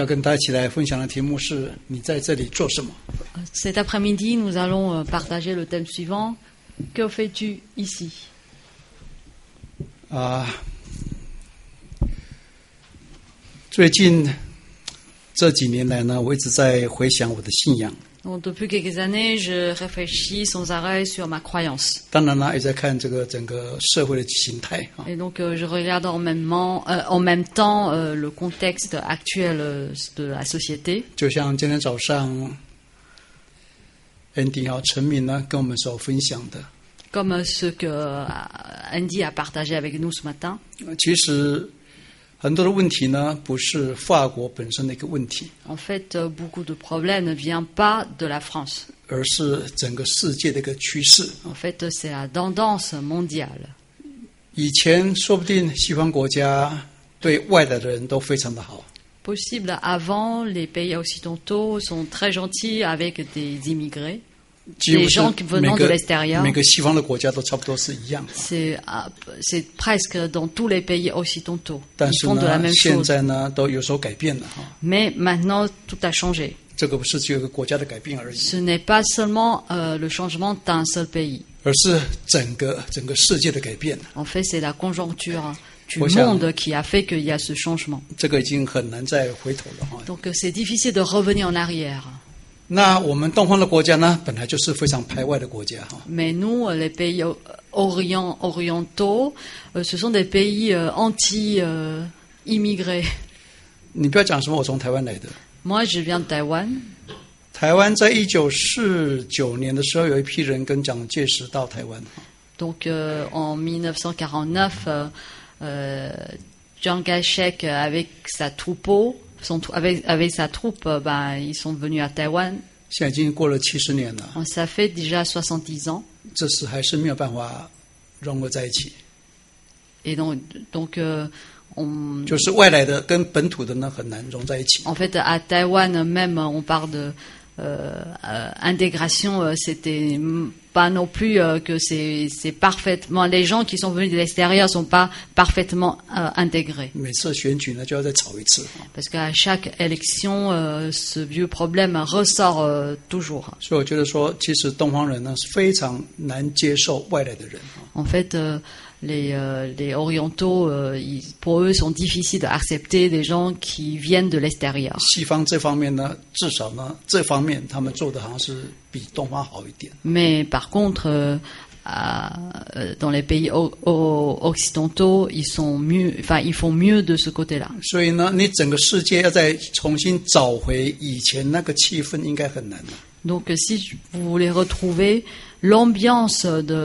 要跟大家一起来分享的题目是你在这里做什么 Cet après-midi, nous allons partager le thème suivant. Que fais-tu ici? 最近这几年来呢，我一直在回想我的信仰。 Donc, depuis quelques années, je réfléchis sans arrêt sur ma croyance. 当然呢，也在看这个整个社会的形态 Et donc, je regarde en même temps le contexte actuel de la société. 就像今天早上 Andy 陈敏呢跟我们所分享的， Comme ce que Andy a partagé avec nous ce matin. 其实很多的问题呢，不是法国本身的一个问题， En fait, beaucoup de problèmes ne viennent pas de la France. 而是整个世界的一个趋势。 En fait, c'est la tendance mondiale. 以前说不定西方国家对外来的人都非常的好， Possible, avant, les pays occidentaux sont très gentils avec des immigrés. 几乎 Les 是 gens venant de l'extérieur. 每个西方的国家都差不多是一样的。 C'est presque dans tous les pays occidentaux. 但 Ils 是 font de la 呢， même 现 chose. 在呢都有所改变了哈。 Mais maintenant, tout a changé. 这个不是只有一个国家的改变而已， Ce n'est pas seulement le changement d'un seul pays. 而是整个世界的改变。 En fait, c'est la conjoncture du 我想 monde qui a fait qu'il y a ce changement. 这个已经很难再回头了哈。 Donc, c'est difficile de revenir en arrière. 那我们东方的国家呢，本来就是非常排外的国家哈。 Mais nous, les pays orientaux, ce sont des pays anti-immigrés. 你不要讲什么我从台湾来的， Moi, je viens de Taïwan. 台湾在1949年的时候，有一批人跟蒋介石到台湾。 Donc, en 1949, Chiang Kai-shek, avec sa troupeau, avec sa troupe, ils sont venus à Taïwan. 现在已经过了70年了， Ça fait déjà 70 ans. 这是还是没有办法融合在一起。 Et donc on... 就是外来的跟本土的呢很难融在一起。 En fait, à Taïwan même, on parle de intégration. C'était pas non plus que c'est parfaitement. Les gens qui sont venus de l'extérieur sont pas parfaitement intégrés. 每次选举呢就要再吵一次。 Parce qu'à chaque élection, ce vieux problème ressort toujours. 所以我觉得说，其实东方人呢是非常难接受外来的人。 En fait, les orientaux, pour eux, sont difficiles d'accepter des gens qui viennent de l'extérieur. 西方这方面呢，至少呢这方面他们做的好像是比东方好一点。 Mais par contre, dans les pays occidentaux, ils sont mieux, enfin, ils font mieux de ce côté-là. 所以呢，你整个世界要再重新找回以前那个气氛，应该很难了。 Donc, si vous voulez retrouver l'ambiance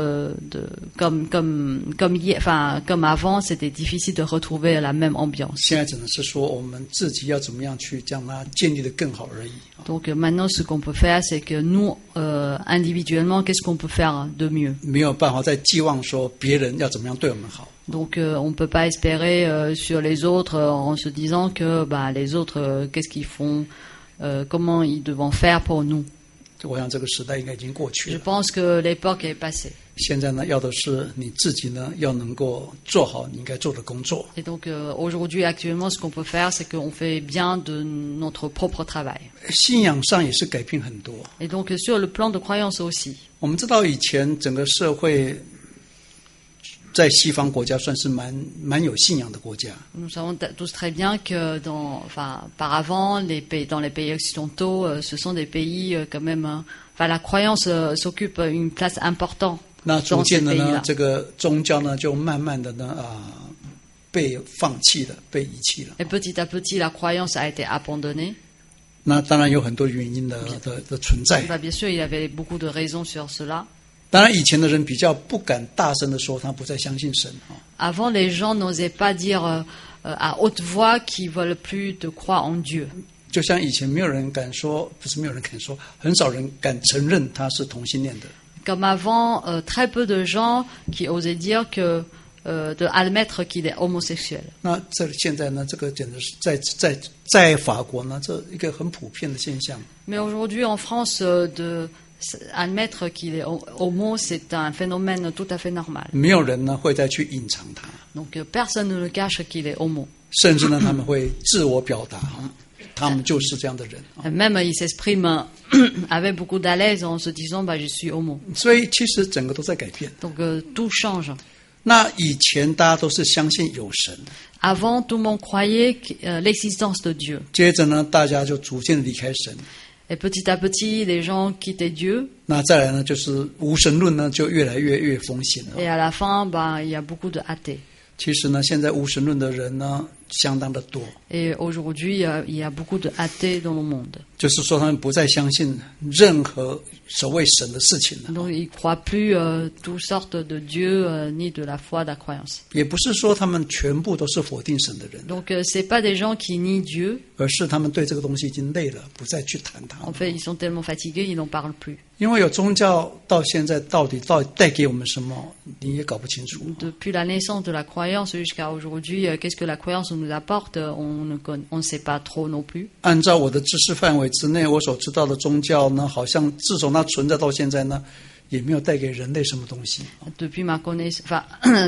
comme avant, c'était difficile de retrouver la même ambiance. 现在只能是说，我们自己要怎么样去将它建立得更好而已。 Donc maintenant, ce qu'on peut faire, c'est que nous, individuellement, qu'est-ce qu'on peut faire de mieux? 没有办法再寄望说别人要怎么样对我们好。 Donc on ne peut pas espérer sur les autres en se disant que les autres, qu'est-ce qu'ils font, comment ils devront faire pour nous. 我想这个时代应该已经过去 Je 了。 pense que l'époque est passée. 现在呢，要的是你自己呢，要能够做好你应该做的工作。 Et donc aujourd'hui, actuellement, ce qu'on peut faire, c'est qu'on fait bien de notre propre travail. 信仰上也是改变很多。 Et donc sur le plan de croyance aussi. 我们知道以前整个社会在西方国家算是蛮有信仰的国家。 Nous savons tous très bien que par avant, dans les pays occidentaux, ce sont des pays quand même. La croyance s'occupe une place importante 那 dans 逐 ces 渐的呢， pays-là. 这个宗教呢就慢慢的呢被放弃了，被遗弃了。 Et petit à petit, la croyance a été abandonnée. 那当然有很多原因的存在。 Bien sûr, il y avait beaucoup de raisons sur cela. 当然，以前的人比较不敢大声的说他不再相信神。 Avant, les gens n'osaient pas dire à haute voix qu'ils veulent plus de croire en Dieu. 就像以前没有人敢说，不是没有人敢说，很少人敢承认他是同性恋的。 Comme avant, très peu de gens qui osaient dire que de admettre qu'il est homosexuel. 那现在呢，这个简直是在法国呢，这一个很普遍的现象。 Mais aujourd'hui, en France, admettre qu'il est homo, c'est un phénomène tout à fait normal. 没有人呢会再去隐藏它。 Donc personne ne le cache qu'il est homo. 甚至呢，他们会自我表达。 他们就是这样的人。 Même il s'exprime avec beaucoup d'aise en se disant bah, je suis homo. 所以其实整个都在改变。 Donc tout change. 那以前大家都是相信有神， Avant, tout le monde croyait l'existence de Dieu. 接着呢，大家就逐渐离开神。 Et petit à petit, les gens quittaient Dieu. 那再来呢，就是无神论呢，就越来越风行了。 Et à la fin, bah, il y a beaucoup de athées. 其实呢，现在无神论的人呢，相当的多， Et aujourd'hui, il y a beaucoup de athées dans le monde. 就是说他们不再相信任何所谓神的事情了。 Donc ils ne croient plus toutes sortes de Dieu ni de la foi, de la croyance. 也不是说他们全部都是否定神的人， Donc c'est pas des gens qui nient Dieu. 而是他们对这个东西已经累了，不再去谈它 En。fait, ils sont tellement fatigués, ils n'en parlent plus. 因为有宗教到现在到底带给我们什么，你也搞不清楚。 Depuis la naissance de la croyance jusqu'à aujourd'hui, qu'est-ce que la croyance nous apporte, on ne sait pas trop non plus. 按照我的知识范围之内，我所知道的宗教呢，好像自从它存在到现在呢，也没有带给人类什么东西。 Depuis ma connaissance, enfin,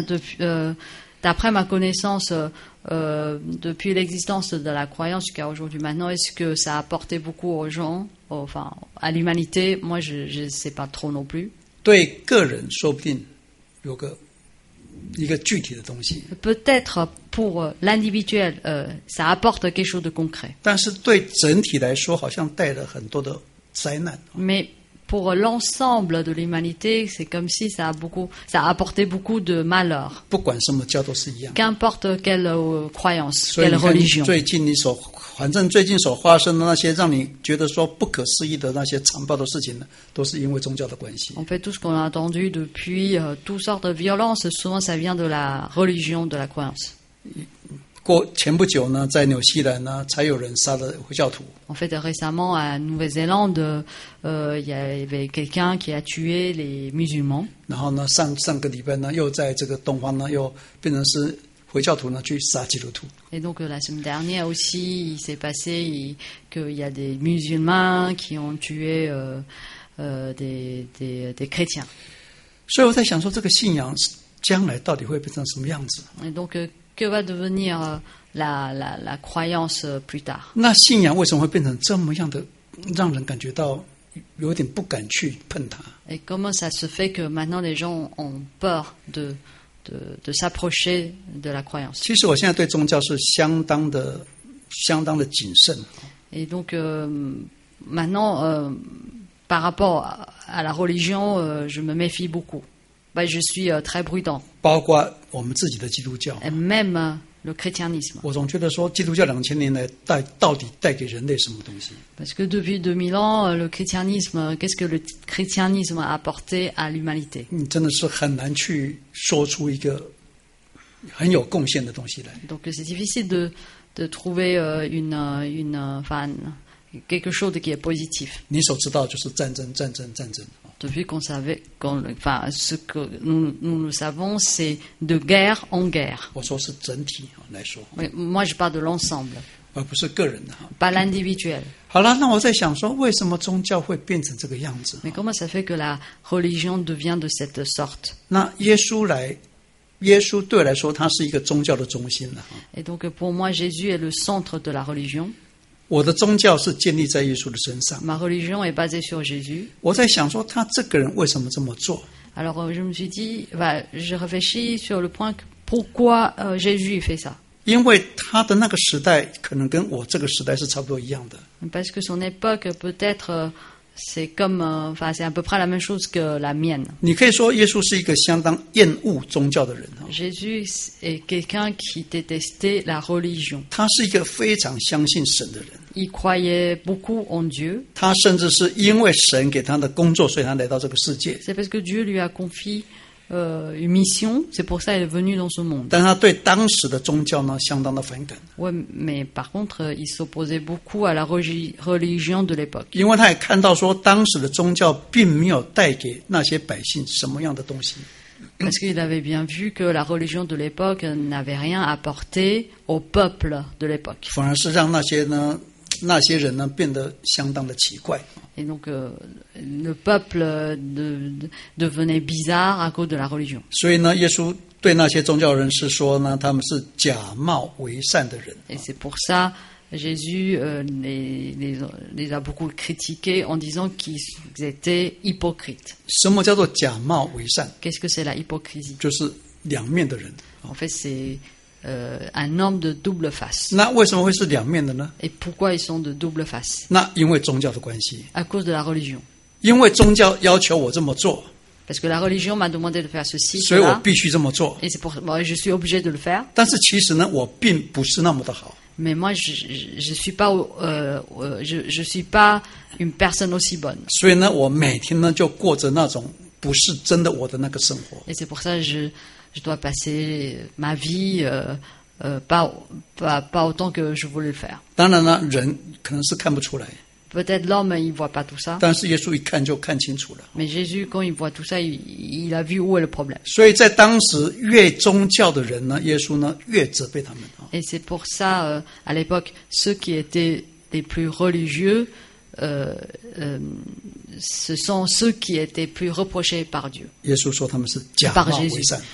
d'après ma connaissance, depuis l'existence de la croyance jusqu'à aujourd'hui, maintenant, est-ce que ça a apporté beaucoup aux gens, enfin, à l'humanité? Moi, je ne sais pas trop non plus. 对个人说不定有一个具体的东西， Peut-être pour l'individuel, ça apporte quelque chose de concret. 但是对整体来说，好像带了很多的灾难。 Mais pour l'ensemble de l'humanité, c'est comme si ça a apporté beaucoup de malheur. 不管什么教都是一样。 Qu'importe quelle croyance, 所以 quelle 你看 religion. 最近所发生的那些让你觉得说不可思议的那些残暴的事情呢，都是因为宗教的关系。 En fait, tout ce qu'on a entendu depuis, toutes sortes de violences, souvent ça vient de la religion, de la croyance. 前不久呢，在纽西兰呢，才有人杀了回教徒。 En fait, récemment, à Nouvelle-Zélande, il y avait quelqu'un qui a tué les musulmans. 然后呢，上个礼拜呢，又在这个东方呢，又变成是回教徒呢去杀基督徒。 Et donc, la semaine dernière aussi, il s'est passé qu'il y a des musulmans qui ont tué des chrétiens. 所以我在想说，这个信仰将来到底会变成什么样子？ Et donc, que va devenir la croyance plus tard? 那信仰为什么会变成这么样的，让人感觉到有点不敢去碰它？ Et comment ça se fait que maintenant les gens ont peur de s'approcher de la croyance? 其实我现在对宗教是相当的谨慎。 Et donc, maintenant, par rapport à la religion, je me méfie beaucoup. Bah, je suis très prudent. 包括我们自己的基督教， Et même le christianisme. 我总觉得说，基督教2000年来到底带给人类什么东西？ Parce que depuis 2000 ans, le christianisme, qu'est-ce que le christianisme a apporté à l'humanité? 你真的是很难去说出一个很有贡献的东西来。 Donc c'est difficile de trouver enfin, quelque chose qui est positif. 你所知道就是战争。 Depuis qu'on savait, enfin, ce que nous le savons, c'est de guerre en guerre. 我说是整体来说， Mais moi, je parle de l'ensemble, 而不是个人的。 pas l'individuel. 好了，那我在想说，为什么宗教会变成这个样子？ Mais comment ça fait que la religion devient de cette sorte? 那耶稣对我来说，他是一个宗教的中心了。 Et donc, pour moi, Jésus est le centre de la religion. 我的宗教是建立在耶稣的身上。 Ma religion est basée sur Jésus. 我在想说，他这个人为什么这么做？ Alors, je me suis dit, je réfléchis sur le point que pourquoi Jésus fait ça. 因为他的那个时代可能跟我这个时代是差不多一样的。 Parce que son époque, peut-être, c'est comme, enfin, c'est à peu près la même chose que la mienne. 你可以说，耶稣是一个相当厌恶宗教的人。 Jésus est quelqu'un qui détestait la religion. 他是一个非常相信神的人。 Il croyait beaucoup en Dieu. 他甚至是因为神给他的工作，所以他来到这个世界。 C'est parce que Dieu lui a confié une mission. C'est pour ça qu'il est venu dans ce monde. 但他对当时的宗教呢，相当的反感， Ouais, mais par contre, il s'opposait beaucoup à la religion de l'époque. 因为他也看到说，当时的宗教并没有带给那些百姓什么样的东西。 Parce qu'il avait bien vu que la religion de l'époque n'avait rien apporté au peuple de l'époque. 反而是让那些人呢变得相当的奇怪。 Et donc, le peuple devenait bizarre à cause de la religion. 所以呢，耶稣对那些宗教人士说呢，他们是假冒为善的人。 Et c'est pour ça Jésus les a beaucoup critiqués en disant qu'ils étaient hypocrites. 什么叫做假冒伪善？ Qu'est-ce que c'est la hypocrisie? 就是两面的人。 En fait, c'est un homme de double face. 那为什么会是两面的呢？ Et pourquoi ils sont de double face? 那因为宗教的关系， À cause de la religion. 因为宗教要求我这么做， Parce que la religion m'a demandé de faire ceci, 所以我 cela, 必须这么做。 et c'est pour moi je suis obligé de le faire. 但是其实呢，我并不是那么的好。 Mais moi, je suis pas, je suis pas une personne aussi bonne. 所以呢，我每天呢就过着那种不是真的我的那个生活。 Et c'est pour ça que je dois passer ma vie pas autant que je voulais le faire. 当然了，人可能是看不出来， Peut-être l'homme, il voit pas tout ça. 但是耶稣一看就看清楚了。 Mais Jésus, quand il voit tout ça, il a vu où est le problème. 所以在当时越宗教的人呢，耶稣呢越责备他们。 Et c'est pour ça, à l'époque, ceux qui étaient les plus religieux, ce sont ceux qui étaient plus reprochés par Dieu. 耶稣说他们是假 Par 冒 Jésus. 伪善。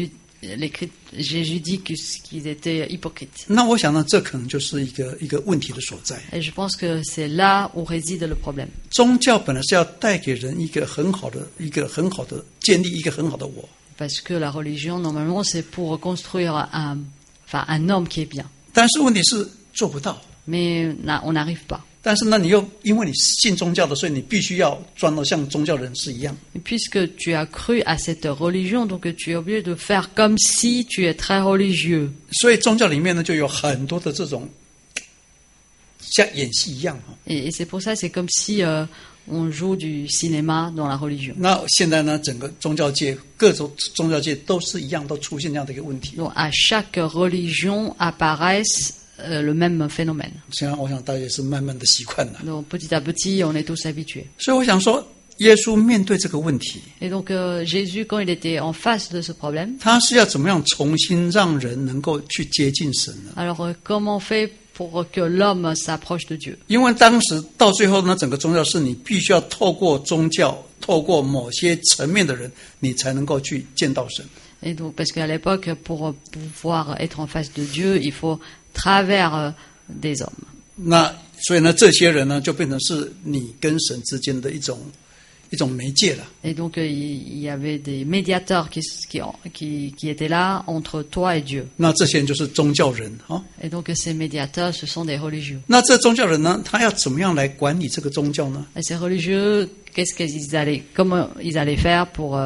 Jésus dit qu'ils étaient hypocrites. 那我想呢，这可能就是一个问题的所在。 Et je pense que c'est là où réside le problème. 宗教本来是要带给人一个很好的建立一个很好的我， Parce que la religion, normalement, c'est pour reconstruire un homme qui est bien. 但是问题是做不到。 Mais on n'arrive pas. 但是呢，你又因为你信宗教的，所以你必须要装得像宗教人士一样。 Et puisque tu as cru à cette religion, donc tu es obligé de faire comme si tu es très religieux. 所以宗教里面呢，就有很多的这种像演戏一样。 Et c'est pour ça, c'est comme si on joue du cinéma dans la religion. 那现在呢，整个宗教界各种宗教界都是一样，都出现这样的一个问题。 Donc à chaque religion apparaissent le même phénomène. 现在我想大家也是慢慢的习惯了。 Donc petit à petit, on est tous habitués. 所以我想说，耶稣面对这个问题， Et donc Jésus, quand il était en face de ce problème, 他是要怎么样重新让人能够去接近神呢？ alors comment on fait pour que l'homme s'approche de Dieu? 因为当时到最后呢，整个宗教是你必须要透过宗教，透过某些层面的人，你才能够去见到神。 Et donc, parce qu'à l'époque, pour pouvoir être en face de Dieu, il faut travers des hommes. 那所以呢，这些人呢，就变成是你跟神之间的一种媒介了。 Et donc, il y avait des médiateurs qui étaient là entre toi et Dieu. 那这些人就是宗教人啊。 Et donc, ces médiateurs, ce sont des religieux. 那这宗教人呢，他要怎么样来管理这个宗教呢？ Et ces religieux, comment ils allaient faire pour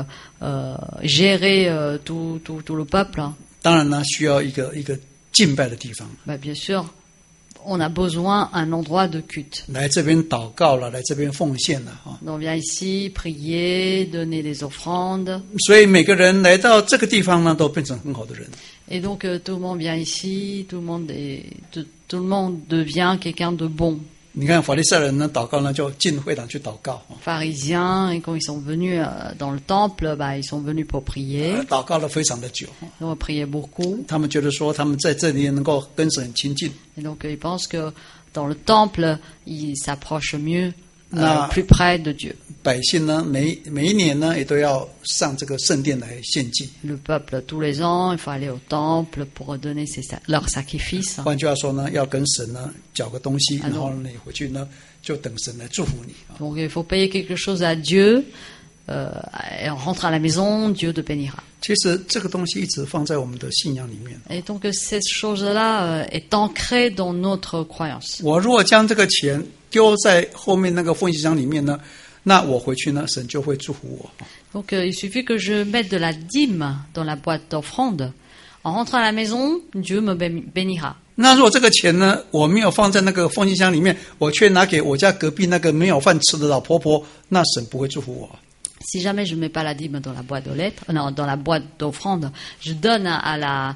gérer tout le peuple? 当然呢，需要一个敬拜的地方， Bien sûr, on a besoin d'un endroit de culte. 来这边祷告了，来这边奉献了啊。 Donc, on vient ici prier, donner des offrandes. 所以每个人来到这个地方呢，都变成很好的人。 Et donc, tout le monde vient ici, tout le monde devient quelqu'un de bon. 你看法利赛人呢，祷告呢就进会堂去祷告， Pharisiens, et quand ils sont venus dans le temple, ils sont venus pour prier. 祷告了非常的久。 Ils ont prié beaucoup. 他们觉得说，他们在这里能够跟神亲近。 Et donc, ils pensent que dans le temple, ils s'approchent mieux, Ah. plus près de Dieu. 百姓呢，每一年呢，也都要上这个圣殿来献祭。 Le peuple, tous les ans, il faut aller au temple pour donner leurs sacrifices. 换句话说呢，要跟神呢缴个东西， Ah, 然后呢你回去呢就等神来祝福你。 Donc, il faut payer quelque chose à Dieu. Et on rentre à la maison, Dieu te bénira. 其实这个东西一直放在我们的信仰里面。 Et donc, cette chose-là est ancrée dans notre croyance. 我如果将这个钱丢在后面那个奉献箱里面呢，那我回去呢，神就会祝福我。 Donc, il suffit que je mette de la dîme dans la boîte d'offrande. En rentrant à la maison, Dieu me bénira. 那如果这个钱呢，我没有放在那个奉献箱里面，我却拿给我家隔壁那个没有饭吃的老婆婆，那神不会祝福我。 Si jamais je ne mets pas la dîme dans la boîte aux lettres, non, dans la boîte d'offrande, je donne à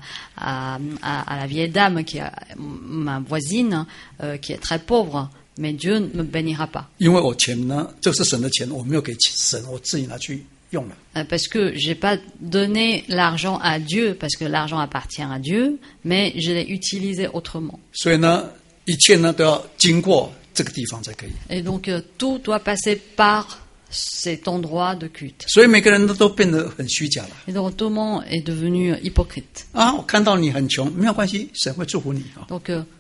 la vieille dame qui est ma voisine, qui est très pauvre, mais Dieu ne me bénira pas. 因为我钱呢，这是神的钱，我没有给神，我自己拿去用了。 Parce que j'ai pas donné l'argent à Dieu, parce que l'argent appartient à Dieu, mais je l'ai utilisé autrement. 所以呢，一切呢都要经过这个地方才可以。 Et donc tout doit passer par cet endroit de culte. 所以每个人都变得很虚假了。 Et donc tout le monde est devenu hypocrite. 啊，我看到你很穷，没有关系，神会祝福你啊。 Donc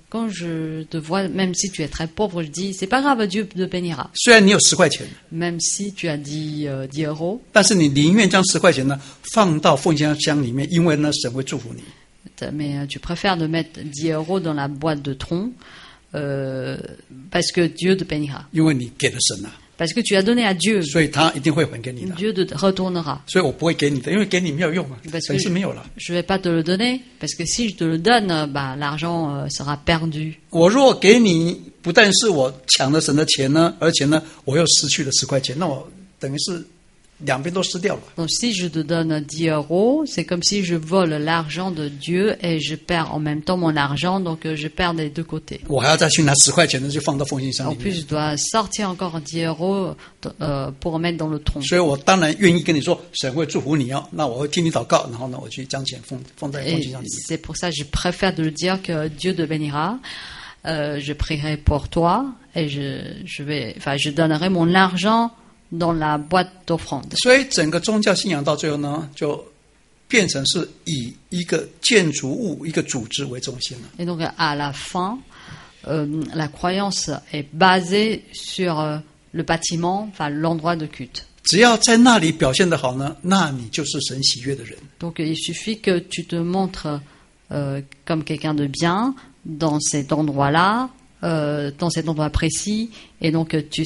quand je te vois, même si tu es très pauvre, je dis, c'est pas grave, Dieu te bénira. 虽然你有10块钱， Même si tu as dit 10 euros, 但是你宁愿将10块钱呢放到奉献箱里面，因为呢神会祝福你。 mais tu préfères de mettre 10 euros dans la boîte de tronc parce que Dieu te bénira. 因为你给了神啊， Parce que tu as donné à Dieu, 所以他一定会还给你的。 Dieu te retournera. 所以我不会给你的，因为给你没有用啊， Parce 等于是 que 没有了。 je vais pas te le donner, parce que si je te le donne, l'argent sera perdu. 我如果给你，不但是我抢了神的钱呢，而且呢我又失去了10块钱，那我等于是两边都失掉了。 Donc si je te donne 10 euros, c'est comme si je vole l'argent de Dieu et je perds en même temps mon argent, donc je perds des deux côtés. 我还要再去拿10块钱呢，就放到奉献箱 En 里 plus, 面。 je dois sortir encore 10 euros pour mettre dans le tronc. 所以我当然愿意跟你说，神会祝福你哦。那我会替你祷告，然后呢，我去将钱放在奉 Et 献箱里面。 c'est pour ça que je préfère de le dire que Dieu te bénira. Je prierai pour toi et je donnerai mon argent dans la boîte d'offrande. 所以整个宗教信仰到最后呢，就变成是以一个建筑物、一个组织为中心了。 Et donc à la fin, la croyance est basée sur le bâtiment, enfin l'endroit de culte. 只要在那里表现得好呢，那你就是神喜悦的人。 Donc il suffit que tu te montres comme quelqu'un de bien dans cet endroit-là, dans cet endroit précis, et donc tu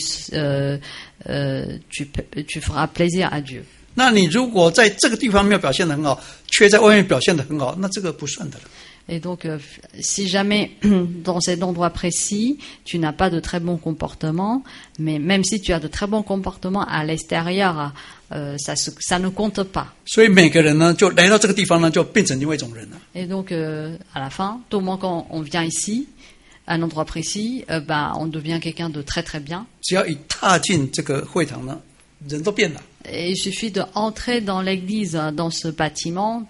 feras plaisir à Dieu. 那你如果在这个地方没有表现得很好，却在外面表现得很好，那这个不算的了。 Et donc, si jamais dans cet endroit précis, tu n'as pas de très bon comportement, mais même si tu as de très bons comportements à l'extérieur, ça ne compte pas. 所以每个人呢，就来到这个地方呢，就变成另外一种人了。 Et donc, à la fin, tout le monde, quand on vient ici, à un endroit précis, on devient quelqu'un de très très bien. 只要一踏进这个会堂呢，人都变了。 Et il suffit d'entrer dans l'église, dans ce bâtiment,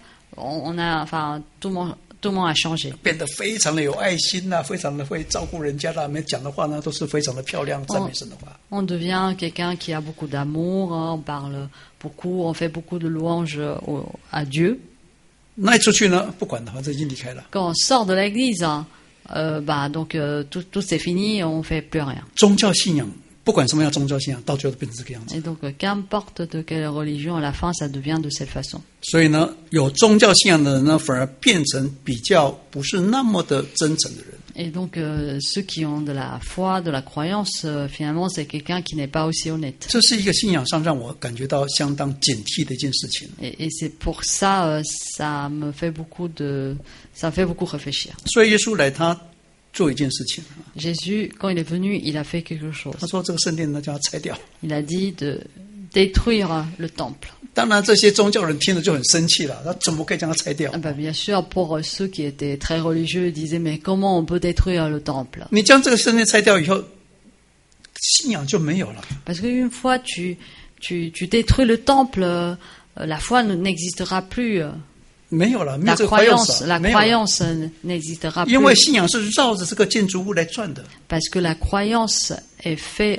tout le monde a changé. 变得非常的有爱心呐、非常的会照顾人家啦，每讲的话呢都是非常的漂亮，赞美神的话。 On devient quelqu'un qui a beaucoup d'amour, on parle beaucoup, on fait beaucoup de louanges à Dieu. 那一出去呢，不管了，反正已经离开了。 Quand on sort de l'église, donc tout c'est fini, on fait plus rien. 宗教信仰，不管什么样的宗教信仰，到最后都变成这个样子。 Et donc, qu'importe de quelle religion, à la fin, ça devient de cette façon. 所以呢，有宗教信仰的人呢，反而变成比较不是那么的真诚的人。 Et donc, ceux qui ont de la foi, de la croyance, finalement, c'est quelqu'un qui n'est pas aussi honnête. 这是一个信仰上让我感觉到相当警惕的一件事情。 Et c'est pour ça, ça me fait beaucoup réfléchir. 所以耶稣来，他做一件事情， Jésus, quand il est venu, il a fait quelque chose. 他说这个圣殿呢就要拆掉。 Il a dit de détruire le temple. 当然，这些宗教人听了就很生气了，他怎么可以将它拆掉？ Bien sûr, pour ceux qui étaient très religieux, ils disaient, mais comment on peut détruire le temple? 你将这个圣殿拆掉以后，信仰就没有了。 Parce qu'une fois tu détruis le temple, la foi n'existera plus. 没有了，没有 La 这个 croyance， croyance n'existera 因为 plus. 信仰是绕着这个建筑物来转的。 Parce que la croyance est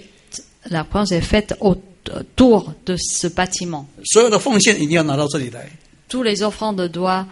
faite autour de ce bâtiment. 所有的奉献一定要拿到这里来。 Tous les offrandes doivent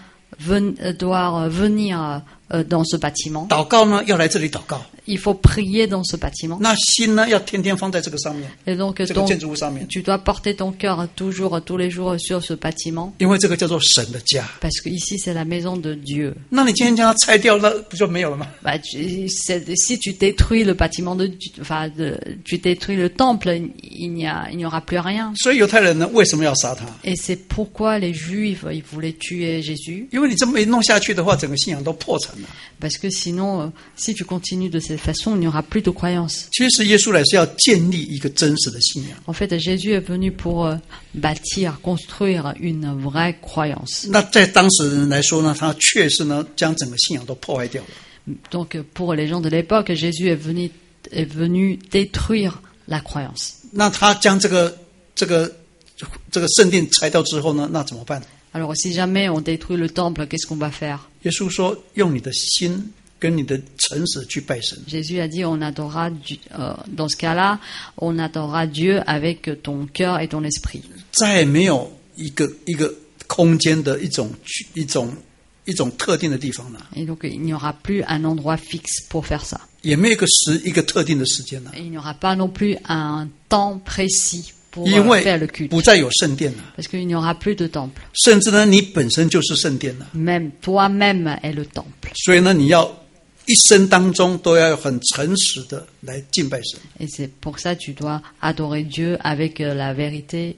venir dans ce bâtiment. 祷告呢，要来这里祷告。 Il faut prier dans ce bâtiment. 那心呢，要天天放在这个上面， Et donc, 这个建筑物上面， tu dois porter ton cœur tous les jours sur ce bâtiment. 因为这个叫做神的家。 Parce que ici, c'est la maison de Dieu. 那你今天将它拆掉，那不就没有了吗？ Si tu détruis le bâtiment tu détruis le temple, il n'y aura plus rien. 所以犹太人呢，为什么要杀他？ Et c'est pourquoi les Juifs, ils voulaient tuer Jésus. 因为你这么一弄下去的话，整个信仰都破产了。 Parce que sinon, si tu continues de cette façon, il n'y aura plus de croyance. 其实耶稣来是要建立一个真实的信仰。 En fait, Jésus est venu pour bâtir, construire une vraie croyance. 那在当时人来说呢，他确实呢将整个信仰都破坏掉了。 Donc, pour les gens de l'époque, Jésus est venu détruire la croyance. 那他将这个圣殿拆掉之后呢，那怎么办？ Alors, si jamais on détruit le temple, qu'est-ce qu'on va faire? 耶稣说：“用你的心跟你的诚实去拜神。” Jésus a dit, on adorera dans ce cas-là, on adorera Dieu avec ton cœur et ton esprit. 再没有一个空间的一种一种特定的地方了， Et donc, il n'y aura plus un endroit fixe pour faire ça. 也没有一个特定的时间了， Et il n'y aura pas non plus un temps précis pour 因为 faire le culte. 不再有圣殿了， Parce qu'il n'y aura plus de temple. 甚至呢，你本身就是圣殿了， Même toi-même est le temple. 所以呢，你要一生当中都要很诚实的来敬拜神。 Et c'est pour ça que tu dois adorer Dieu avec la vérité,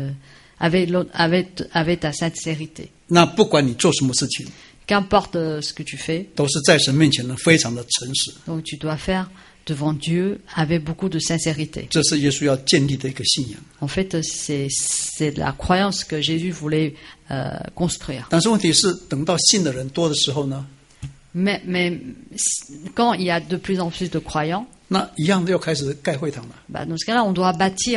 avec ta sincérité. 那不管你做什么事情， Qu'importe ce que tu fais, 都是在神面前呢非常的诚实， donc tu dois faire devant Dieu avec beaucoup de sincérité. 这是耶稣要建立的一个信仰。 En fait, c'est la croyance que Jésus voulait construire. 但是问题是，等到信的人多的时候呢， Mais quand il y a de plus en plus de croyants, 那一样的又开始盖会堂了， bah, dans ce cas-là, on doit bâtir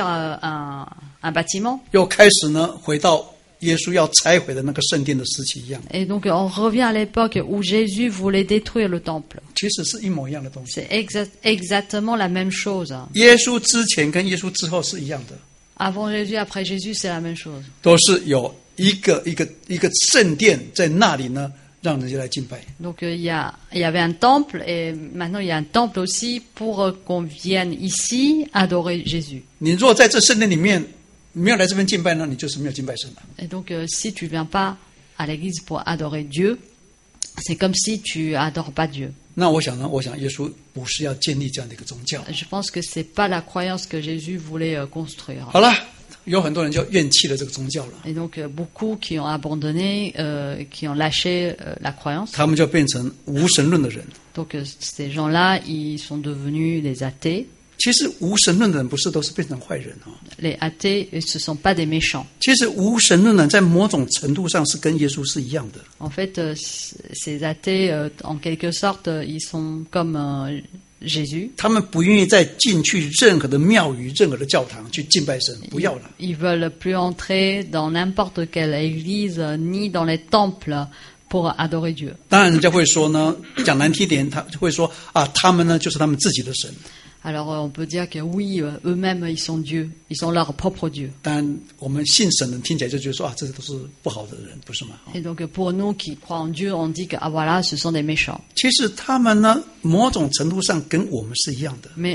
un bâtiment. 又开始呢回到耶稣要拆毁的那个圣殿的时期一样， Et donc, on revient à l'époque où Jésus voulait détruire le temple. 其实是一模一样的东西。 C'est exactement la même chose. 耶稣之前跟耶稣之后是一样的， Avant Jésus, après Jésus, c'est la même chose. 都是有一个圣殿在那里呢，让人家来敬拜。 Donc, il y avait un temple et maintenant il y a un temple aussi pour qu'on vienne ici adorer Jésus. 你如果在这圣殿里面没有来这边敬拜呢，你就是没有敬拜神了。 Et donc, si tu viens pas à l'église pour adorer Dieu, c'est comme si tu adores pas Dieu. 那我想耶稣不是要建立这样的一个宗教。 Je pense que c'est pas la croyance que Jésus voulait construire. 好了，有很多人就怨弃了这个宗教了， Et donc, beaucoup qui ont abandonné, qui ont lâché la croyance. 他们就变成无神论的人。 Donc, ces gens-là, ils sont devenus des athées. 其实无神论的人不是都是变成坏人啊。 Les athées, ce ne sont pas des méchants. 其实无神论的人在某种程度上是跟耶稣是一样的。 En fait, ces athées, en quelque sorte, ils sont comme Jésus. 他们不愿意再进去任何的庙宇、任何的教堂去敬拜神，不要了。 Ils veulent plus entrer dans n'importe quelle église ni dans les temples pour adorer Dieu. 当然，人家会说呢，讲难听点，他会说啊，他们呢就是他们自己的神。 Alors, on peut dire que oui, eux-mêmes, ils sont Dieu. Ils sont leur propre Dieu. 当然，我们信神的人听起来就觉得说啊，这都是不好的人，不是吗？ Et donc, pour nous qui croient en Dieu, on dit que, ah voilà, ce sont des méchants. 其实他们呢，某种程度上跟我们是一样的。 Mais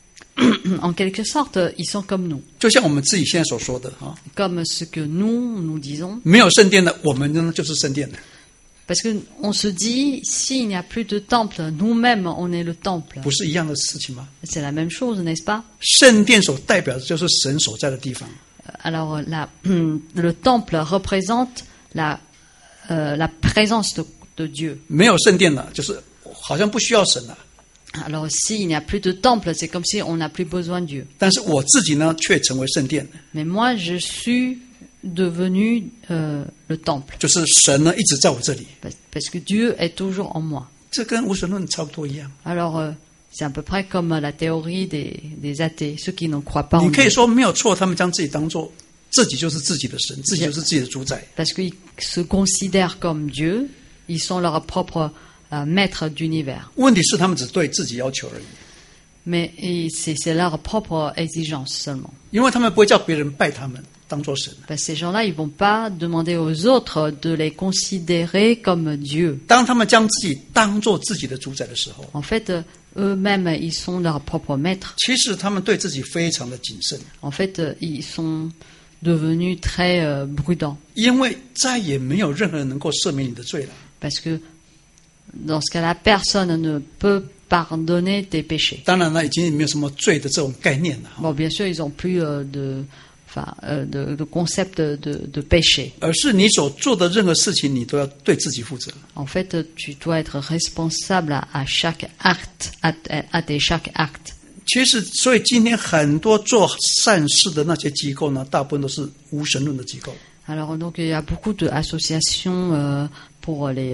en quelque sorte, ils sont comme nous. 就像我们自己现在所说的啊， Comme ce que nous disons. 没有圣殿的，我们呢就是圣殿的。 Parce qu'on se dit, s'il n'y a plus de temple, nous-mêmes, on est le temple. 不是一样的事情吗？ C'est la même chose, n'est-ce pas? 圣殿所代表的就是神所在的地方。 Alors, le temple représente la présence de Dieu. 没有圣殿了，就是好像不需要神了。 Alors, s'il n'y a plus de temple, c'est comme si on n'a plus besoin de Dieu. 但是我自己呢，却成为圣殿， Mais moi, je suis devenu le temple. 就是神呢一直在我这里。 Parce que Dieu est toujours en moi. 这跟无神论差不多一样。 Alors, c'est à peu près comme la théorie des athées, ceux qui ne croient pas en 你可以 Dieu. 说没有错，他们将自己当做自己就是自己的神，自己就是自己的主宰。 Parce qu'ils se considèrent comme Dieu, ils sont leur propre maître d'univers. 问题是他们只对自己要求而已， Mais c'est leur propre exigence seulement. 因为他们不会叫别人拜他们当做神。 Parce que ces gens-là, ils vont pas demander aux autres de les considérer comme Dieu. 当他们将自己当做自己的主宰的时候， En fait, eux-mêmes, ils sont leur propre maître. 其实他们对自己非常的谨慎， En fait, ils sont devenus très prudents. 因为再也没有任何人能够赦免你的罪了。 Parce que dans ce cas-là, personne ne peut pardonner tes péchés. 当然了，已经没有什么罪的这种概念了， Bon, bien sûr, ils ont plus de concept de péché. 而是你所做的任何事情，你都要对自己负责。 En fait, tu dois être responsable à chaque acte, à chaque acte. 其实，所以今天很多做善事的那些机构呢，大部分都是无神论的机构。 Alors, donc, il y a beaucoup d'associations pour les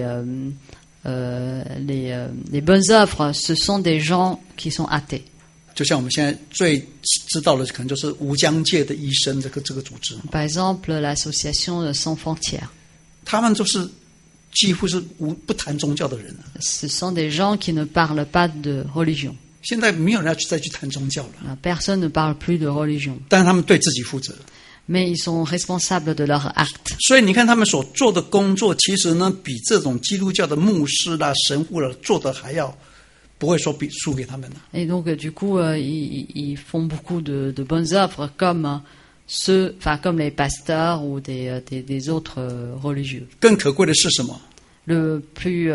bonnes œuvres. Ce sont des gens qui sont athées. 就像我们现在最知道的，可能就是无疆界的医生这个组织， Par exemple, l'association Sans Frontières. 他们就是几乎是不谈宗教的人了。 Ce sont des gens qui ne parlent pas de religion. 现在没有人要再去谈宗教了， Personne ne parle plus de religion. 但是他们对自己负责。 mais ils sont responsables de leurs actes. 所以你看他们所做的工作，其实呢，比这种基督教的牧师啦、神父啦做的还要不会说比输给他们的。 Et donc, du coup, ils font beaucoup de bonnes œuvres comme comme les pasteurs ou des autres religieux. 更可贵的是什么？ Le plus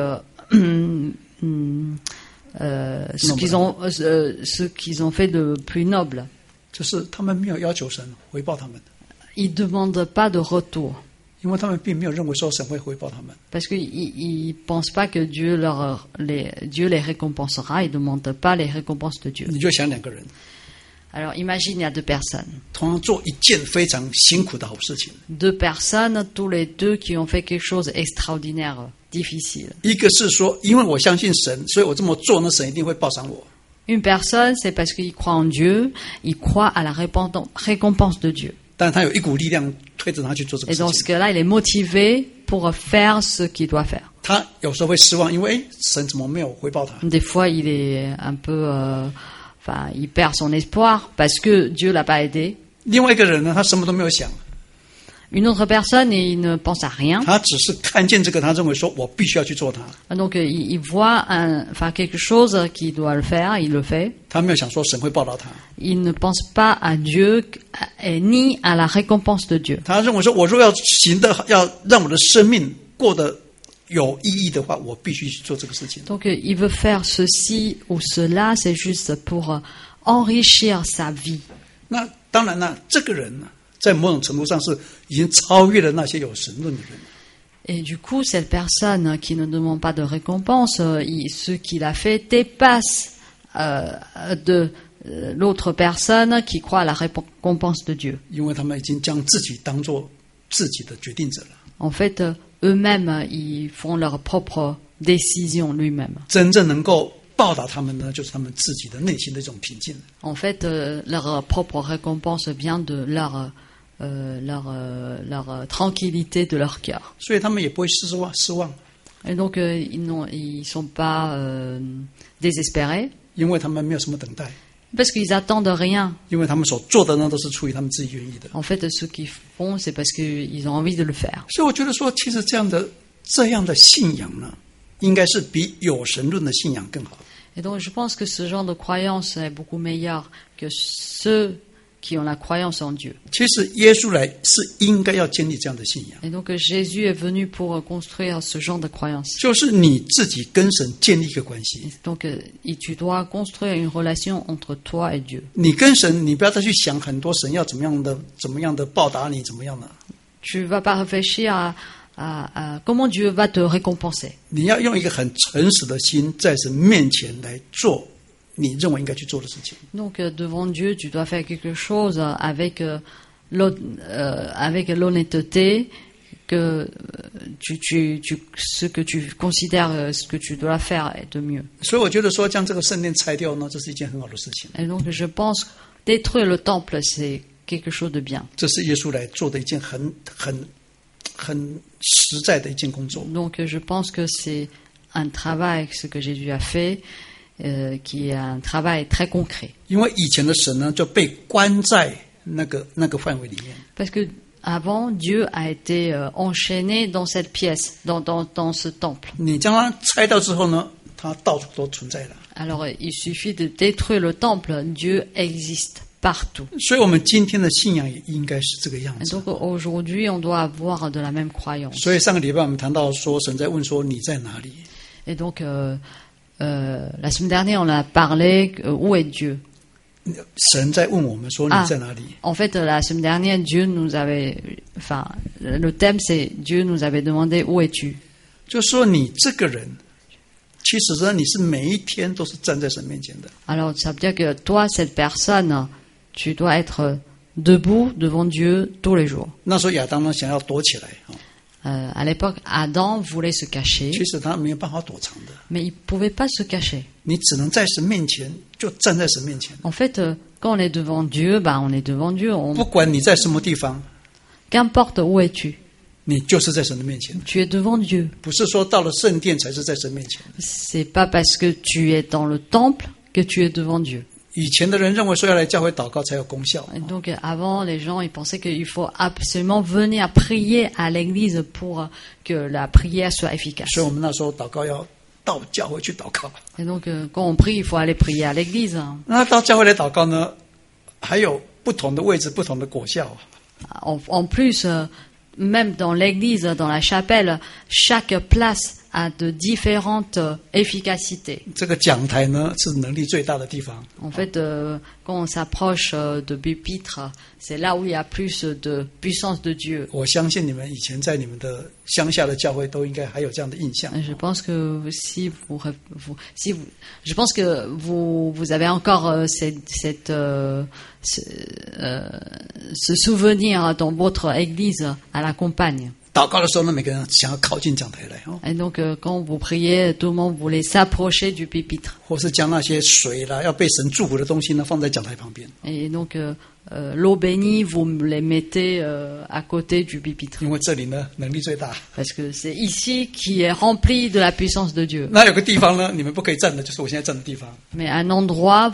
ce qu'ils ont fait de plus noble. 就是他们没有要求神回报他们， Ils ne demandent pas de retour 因为他们并没有认为说神会回报他们。 parce qu'ils ne pensent pas que Dieu les récompensera. Ils ne demandent pas les récompenses de Dieu. 你就想两个人 Alors imagine, il y a deux personnes. 同样做一件非常辛苦的好事情， Deux personnes, tous les deux qui ont fait quelque chose d'extraordinaire, difficile. 一个是说，因为我相信神，所以我这么做呢，神一定会报赏我。 Une personne, c'est parce qu'il croit en Dieu, il croit à la récompense de Dieu. 但他有一股力量推着他去做这个 Et 事 dans 情 ce。cas-là, il est motivé pour faire ce qu'il doit faire. 他有时候会失望，因为神怎么没有回报他？ Des fois, il est un peu... il perd son espoir parce que Dieu l'a pas aidé. 另外一个人呢，他什么都没有想， Une autre personne, il ne pense à rien. 他只是看见这个，他认为说我必须要去做它。 Donc, il voit quelque chose qu'il doit le faire, il le fait. 他没有想说神会报答他， Il ne pense pas à Dieu ni à la récompense de Dieu. 他认为说我若要行的，要让我的生命过得有意义的话，我必须去做这个事情。 Donc, il veut faire ceci ou cela, c'est juste pour enrichir sa vie. 那当然了，这个人呢，在某种程度上是已经超越了那些有神论的人。 Et du coup, cette personne qui ne demande pas de récompense, ce qu'il a fait dépasse de l'autre personne qui croit à la récompense de Dieu. 因为他们已经将自己当作自己的决定者了。 En fait, eux-mêmes, ils font leur propre décision lui-même. 真正能够报答他们呢，就是他们自己的内心的一种平静。 En fait, leur propre récompense vient de leur tranquillité de leur cœur. 所以他们也不会失望， Et donc, ils sont pas désespérés 因为他们没有什么等待， parce qu'ils attendent rien. 因为他们所做的呢，都是出于他们自己愿意的。 En fait, ce qu'ils font, c'est parce qu'ils ont envie de le faire. 所以我觉得说，其实这样的信仰呢，应该是比有神论的信仰更好。 Et donc, je pense que ce genre de croyance est beaucoup meilleur que ceux qui ont la croyance en Dieu. 其实耶稣来是应该要建立这样的信仰， Et donc, Jésus est venu pour construire ce genre de croyance. 就是你自己跟神建立一个关系。 Donc, tu dois construire une relation entre toi et Dieu. 你跟神，你不要再去想很多神要怎么样的报答你，怎么样的。 Tu vas pas réfléchir à comment Dieu va te récompenser. 你要用一个很诚实的心，在神面前来做你认为应该去做的事情。 Donc, devant Dieu, tu dois faire quelque chose avec l'honnêteté que ce que tu considères ce que tu dois faire est de mieux. 所以我觉得说将这个圣殿拆掉呢，这是一件很好的事情。 Et donc, je pense détruire le temple, c'est quelque chose de bien. 这是耶稣来做的一件很实在的一件工作。 Donc, je pense que c'est un travail, ce que Jésus a fait, qui est un travail très concret. 因为以前的神呢，就被关在那个范围里面。 Parce que avant, Dieu a été enchaîné dans cette pièce, dans ce temple. 你将它拆掉之后呢，它到处都存在了。 Alors, il suffit de détruire le temple, Dieu existe partout. 所以我们今天的信仰也应该是这个样 Et 子。 donc, aujourd'hui, on doit avoir de la même croyance. 所以上个礼拜我们谈到说，神在问说你在哪里？ Et donc, la semaine dernière, on a parlé où est Dieu. 神在问我们说你在哪里？ En fait, la semaine dernière, le thème c'est Dieu nous avait demandé où es-tu. 就是说你这个人，其实呢，你是每一天都是站在神面前的。 Alors, ça veut dire que toi, cette personne, tu dois être debout devant Dieu tous les jours. 那时候亚当呢想要躲起来， À l'époque, Adam voulait se cacher, 其实他没有办法躲藏的， mais il pouvait pas se cacher. 你只能在神面前就站在神面前， En fait, quand on est devant Dieu, on est devant Dieu. 不管你在什么地方， Qu'importe où es-tu, 你就是在神的面前， tu es devant Dieu. 不是说到了圣殿才是在神面前。 C'est pas parce que tu es dans le temple que tu es devant Dieu. 以前的人认为说要来教会祷告才有功效， Et donc avant, les gens ils pensaient qu'il faut absolument venir prier à l'église pour que la prière soit efficace. 所以我们那时候祷告要到教会去祷告。 Et donc quand on prie, il faut aller prier à l'église. 那到教会来祷告呢，还有不同的位置、不同的果效。 En plus, même dans l'église, dans la chapelle, chaque place a de différentes efficacités. 这个讲台呢是能力最大的地方。 En fait, quand on s'approche de pupitre, c'est là où il y a plus de puissance de Dieu. 我相信你们以前在你们的乡下的教会都应该还有这样的印象。 Je pense que je pense que vous avez encore ce souvenir dans votre église à la campagne. 祷告的时候呢，每个人想要靠近讲台来哦， Et donc quand vous priez, tout le monde voulait s'approcher du pupitre. 或是将那些水啦要被神祝福的东西呢放在讲台旁边， Et donc l'eau bénie, vous les mettez à côté du pupitre. 因为这里呢能力最大。 Parce que c'est ici qui est rempli de la puissance de Dieu. 那有个地方呢，你们不可以站的，就是我现在站的地方。 Mais un endroit,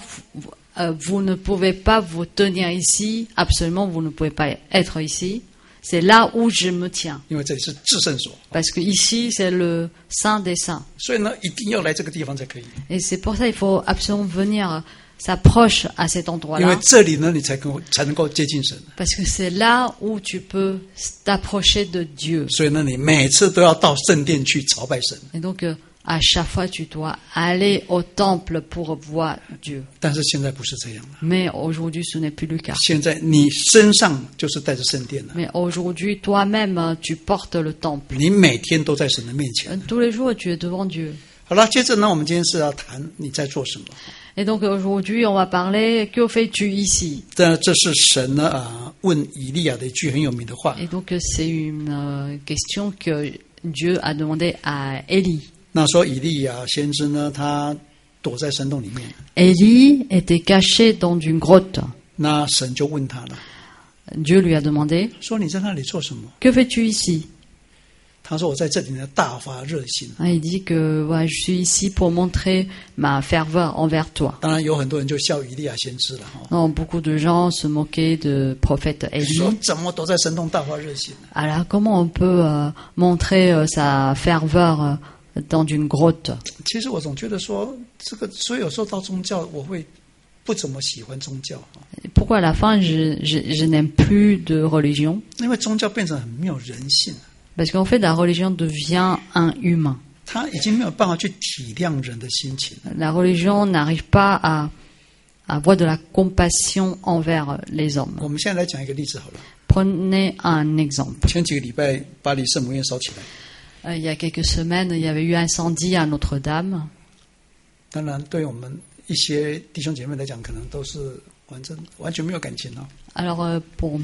vous ne pouvez pas vous tenir ici. Absolument, vous ne pouvez pas être ici. C'est là où je me tiens. 因为这里是至圣所， Parce que ici, c'est le Saint des Saints. 所以呢一定要来这个地方才可以。 Et c'est pour ça qu'il faut absolument venir s'approcher à cet 因为 endroit-là. 这里呢，你才能够接近神。 Parce que c'est là où tu peux t'approcher de Dieu. 所以呢，你每次都要到圣殿去朝拜神。 Et donc, à chaque fois, tu dois aller au temple pour voir Dieu. 但是现在不是这样了， Mais aujourd'hui, ce n'est plus le cas. 现在你身上就是带着圣殿了， Mais aujourd'hui, toi-même, tu portes le temple. 你每天都在神的面前。 Tous les jours, tu es devant Dieu. 好了，接着呢，我们今天是要谈你在做什么。 Et donc aujourd'hui, on va parler que fais-tu ici? 这是神呢问以利亚的一句很有名的话。 Et donc c'est une question que Dieu a demandé à Élie. 那说以利亚先知呢，他躲在山洞里面， Élie était caché dans une grotte. 那神就问他了， Dieu lui a demandé, 说你在那里做什么？ que fais-tu ici? 他说我在这里呢大发热心。 Il dit que ouais, je suis ici pour montrer ma ferveur envers toi. 当然有很多人就笑以利亚先知了哈， Non, beaucoup de gens se moquaient de prophète 说 Élie. 怎么躲在山洞大发热心？ Alors comment on peut montrer sa ferveur dans une grotte? 其实我总觉得说这个，所以有时候到宗教我会不怎么喜欢宗教， Pourquoi à la fin je n'aime plus de religion? 因为宗教变成很没有人性， Parce qu'en fait, la religion devient un humain. 他已经没有办法去体谅人的心情。 La religion n'arrive pas à avoir de la compassion envers les hommes. 我们现在来讲一个例子好了， Prenez un exemple. 前几个礼拜巴黎圣母院烧起来， Il y a quelques semaines, il y avait eu incendie à Notre-Dame. 当然对我们一些弟兄姐妹来讲，可能都是完全没有感情哦。 Alors pour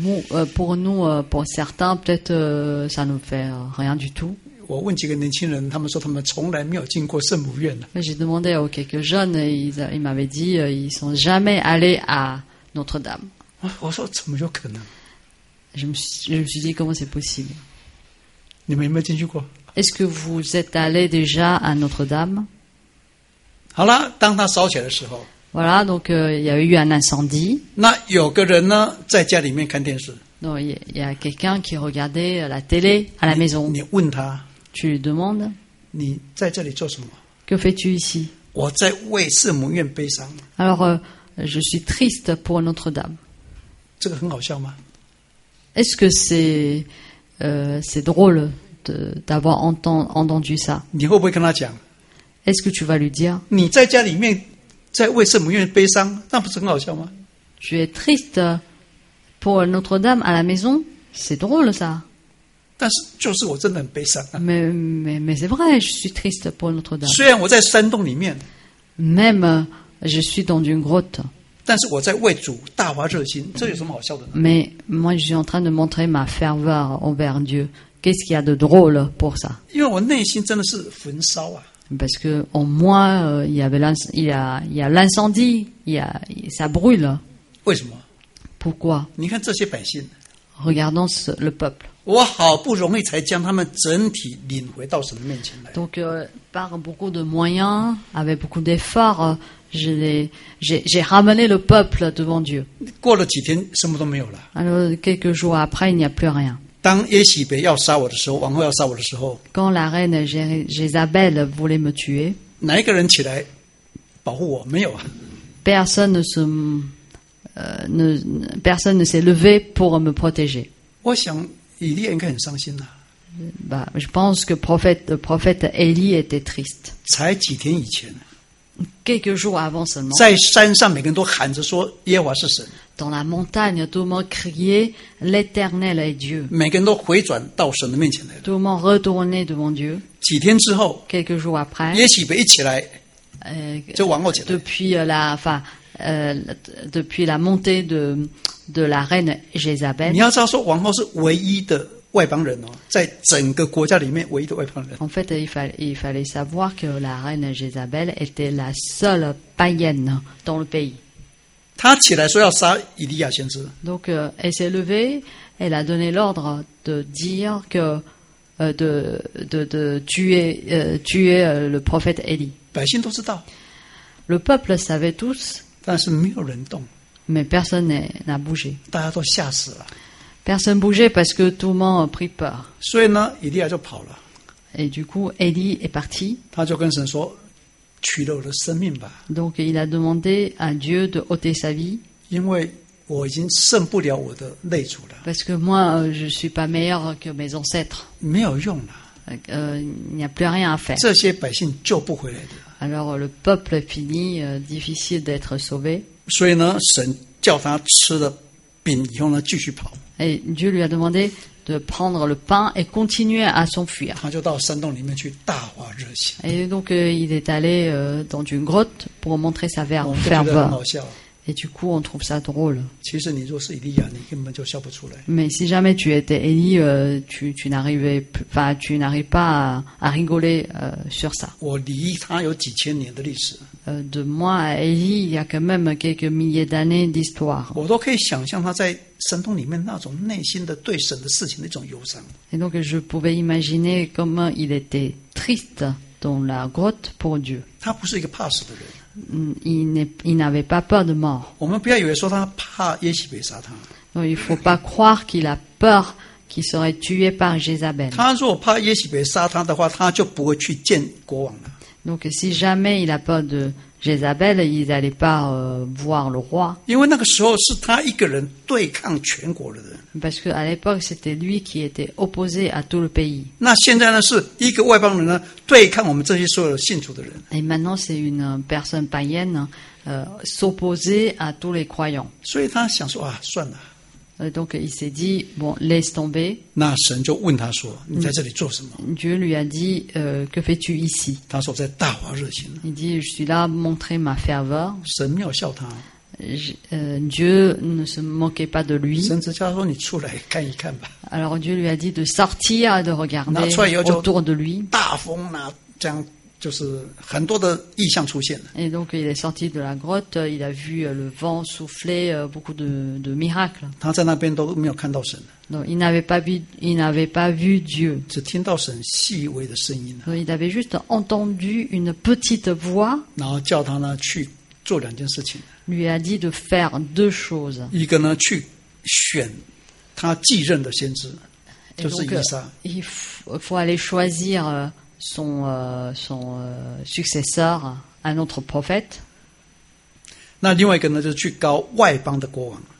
certains, peut-être ça ne fait rien du tout. 我问几个年轻人，他们说他们从来没有进过圣母院的。 J'ai demandé à quelques jeunes, et ils m'avaient dit ils sont jamais allés à Notre-Dame. 我说怎么有可能？ Je me suis dit comment c'est possible. 你们有没有进去过？ Est-ce que vous êtes allés déjà à Notre-Dame? 好了，当它烧起来的时候， Voilà, donc il y a eu un incendie. 那有个人呢在家里面看电视， Donc il y a quelqu'un qui regardait la télé à la maison. 你问他， Tu lui demandes 你在这里做什么？ que fais-tu ici? 我在为圣母院悲伤。 Alors je suis triste pour Notre-Dame. 这个很好笑吗？ Est-ce que c'est drôle d'avoir entendu ça? 你会不会跟他讲？ Est-ce que tu vas lui dire 你在家里面在为圣母院悲伤，那不是很好笑吗？ tu es triste pour Notre-Dame à la maison? C'est drôle ça. 但是就是我真的很悲伤啊。 Mais c'est vrai, je suis triste pour Notre-Dame. 虽然我在山洞里面， Même je suis dans une grotte. 但是我在为主大发热心，这有什么好笑的呢？ Mais moi, je suis en train de montrer ma ferveur envers Dieu. Qu'est-ce qu'il y a de drôle pour ça? 因为我内心真的是焚烧啊！ Parce que en moi, il y a l'incendie, ça brûle. 为什么？ Pourquoi? 你看这些百姓， Regardons le peuple. 我好不容易才将他们整体领回到神的面前来。 Donc, par beaucoup de moyens, avec beaucoup d'efforts, j'ai ramené le peuple devant Dieu. 过了几天，什么都没有了。 Alors, quelques jours après, il n'y a plus rien. 当耶洗别要杀我的时候，王后要杀我的时候， Quand la reine Jézabel voulait me tuer, 哪一个人起来保护我？没有啊。 personne ne s'est levé pour me protéger. 我想以利亚应该很伤心呐、 Bah, je pense que le prophète Élie était triste. 才几天以前， Quelques jours avant seulement, 在山上每个人都喊着说耶和华是神， dans la montagne, tout le monde criait l'Éternel est Dieu. 每个人都回转到神的面前来了。 Tout le monde retournait devant Dieu. 几天之后， Quelques jours après, 耶洗别一起来， 就王后起来， depuis la montée de la reine 你 Jézabel. 要知道说，王后是唯一的外邦人哦，在整个国家里面唯一的外邦人。 En fait, il fallait savoir que la reine Jézabel était la seule païenne dans le pays. 他起来说要杀以利亚先知， Donc, elle s'est levée, elle a donné l'ordre de dire que de tuer le prophète Élie. 百姓都知道， Le peuple savait tous, 但是没有人动， mais personne n'a bougé. 大家都吓死了。 Personne bougeait parce que tout le monde prit peur. 所以呢，以利亚就跑了， Et du coup, Élie est parti. 他就跟神说：“取了我的生命吧， Donc, il a demandé à Dieu de ôter sa vie, 因为我已经胜不了我的内主了， parce que moi, je suis pas meilleur que mes ancêtres. 没有用了， Il n'y a plus rien à faire. 这些百姓救不回来的。 Alors, le peuple finit difficile d'être sauvé. 所以呢，神叫他吃了饼以后呢，继续跑， Et Dieu lui a demandé de prendre le pain et continuer à s'enfuir. 他就到山洞里面去大发热心。 Et donc, il est allé dans une grotte pour montrer sa 我们就觉得很 ferveur. 好笑。 Et du coup, on trouve ça drôle. 其实你若是以利亚，你根本就笑不出来。 Mais si jamais tu étais Élie, tu n'arrives pas à rigoler sur ça. 我离他有几千年的历史， De moi à Élie, il y a quand même quelques milliers d'années d'histoire. 我都可以想象他在山洞里面那种内心的对神的事情的一种忧伤。 Et donc, je pouvais imaginer comment il était triste dans la grotte pour Dieu. 他不是一个怕死的人。 Il n'avait pas peur de mort. 我们不要以为说他怕耶洗别杀他， Donc, il ne faut pas croire qu'il a peur qu'il serait tué par Jézabel. 他如果怕耶洗别杀他的话，他就不会去见国王了。 Donc, si jamais il a peur de Jézabel, il n'allait pas voir le roi. 因为那个时候是他一个人对抗全国的人， Parce qu'à l'époque, c'était lui qui était opposé à tout le pays. 那现在呢是一个外邦人呢对抗我们这些所有信主的人， Et maintenant, c'est une personne païenne s'opposer à tous les croyants. 所以他想说啊，算了。 Donc, il s'est dit, bon, laisse tomber. 那神就问他说：“你在这里做什么？” Dieu lui a dit, que fais-tu ici? 他说：“在大发热心。 Il dit, je suis là montrer ma ferveur. » 神妙笑他， Dieu ne se moquait pas de lui. 神只叫他说：“你出来看一看吧。 Alors Dieu lui a dit de sortir et de regarder autour de lui. » 大风啊，这样就是很多的异象出现了。 Et donc il est sorti de la grotte, il a vu le vent souffler, beaucoup de miracles. 他在那边都没有看到神， Donc il n'avait pas vu Dieu. 只听到神细微的声音， Donc, il avait juste entendu une petite voix 然后叫他呢去做两件事情， lui a dit de faire deux choses. 一个呢去选他继任的先知， Et 就是以 donc 撒； il faut aller choisir son successeur, un autre prophète. 那另外一个呢就是去膏外邦的国王。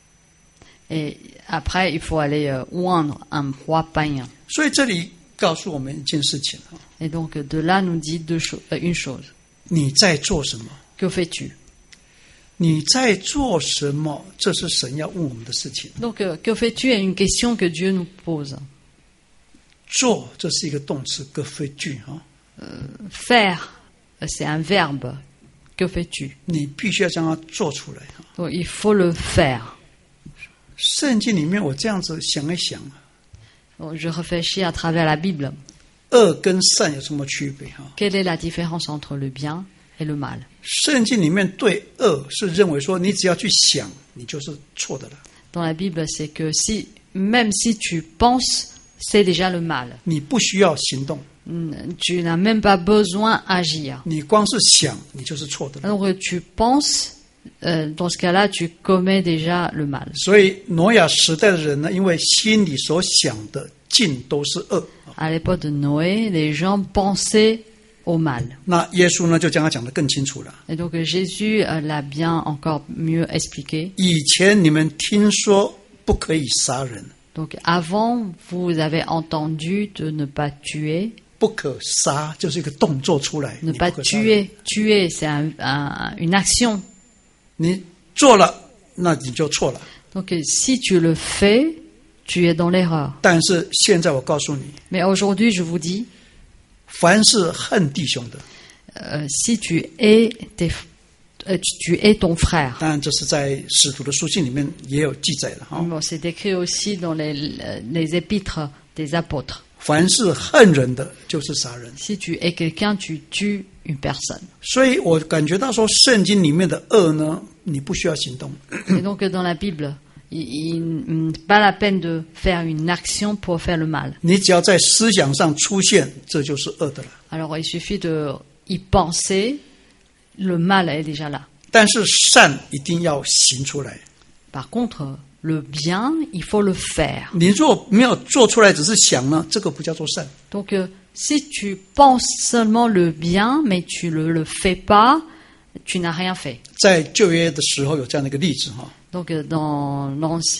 Et après, il faut aller oindre un roi païen. 所以这里告诉我们一件事情啊， Et donc, de là, nous dit une chose. 你在做什么？ Que fais-tu? 你在做什么？这是神要问我们的事情。 Donc, que fais-tu est une question que Dieu nous pose. 做，这是一个动词，个非句啊。 Faire, c'est un verbe. Que fais-tu? 你必须要将它做出来啊。 Donc, il faut le faire. 圣经里面我这样子想一想啊， Donc, je réfléchis à travers la Bible. 恶跟善有什么区别啊？ Quelle est la différence entre le bien et le mal? 圣经里面对恶是认为说，你只要去想，你就是错的了。 Dans la Bible, c'est que si même si tu penses, c'est déjà le mal. 你不需要行动， Tu n'as même pas besoin d'agir. 你光是想，你就是错的。 Donc tu penses, dans ce cas-là, tu commets déjà le mal. 所以挪亚时代的人呢，因为心里所想的尽都是恶。 À l'époque de Noé, les gens pensaient au mal. 那耶稣呢，就将他讲得更清楚了。 Et donc Jésus l'a bien encore mieux expliqué. 以前你们听说不可以杀人， Donc avant, vous avez entendu de ne pas tuer. 不可杀就是一个动作出来， Ne 你 pas 不可杀人 tuer. Tuer, c'est une action. 你做了，那你就错了。 Donc si tu le fais, tu es dans l'erreur. 但是现在我告诉你， Mais aujourd'hui, je vous dis, 凡是恨弟兄的， si tu hais tu hais ton frère. 当然这是在使徒的书信里面也有记载了哈。 Bon, c'est décrit aussi dans les épîtres des apôtres. 凡是恨人的，就是杀人。 Si tu hais quelqu'un, tu tues une personne. 所以我感觉到说，圣经里面的恶呢，你不需要行动， Et donc dans la Bible, pas la peine de faire une action pour faire le mal. 你只要在思想上出现，这就是恶的了。 Alors il suffit de y penser, le mal est déjà là. 但是善一定要行出来。 Par contre, le bien, il faut le faire. 你如果没有做出来，只是想呢，这个不叫做善。 Donc si tu penses seulement le bien, mais tu ne le fais pas, tu n'as rien fait. 在旧约的时候有这样的一个例子哈， Donc dans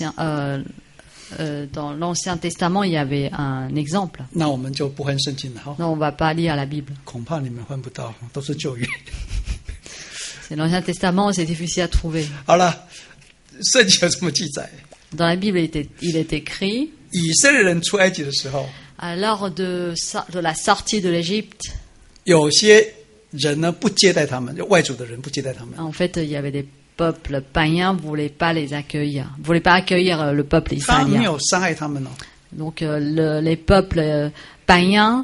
l'Ancien Testament, il y avait un exemple. 那我们就不翻圣经了哈， Non, on va pas lire la Bible. 恐怕你们翻不到，都是旧约。 C'est l'Ancien Testament, c'est difficile à trouver. 好了，圣经有这么记载： Dans la Bible, il est écrit, 以色列人出埃及的时候， à l'heure de la sortie de l'Égypte, 有些人呢不接待他们，就外族的人不接待他们。 en fait, il y avait des peuples païens ne voulaient pas les accueillir, voulaient pas accueillir le peuple 他没 israélien. 有伤害他们哦， Donc les peuples païens,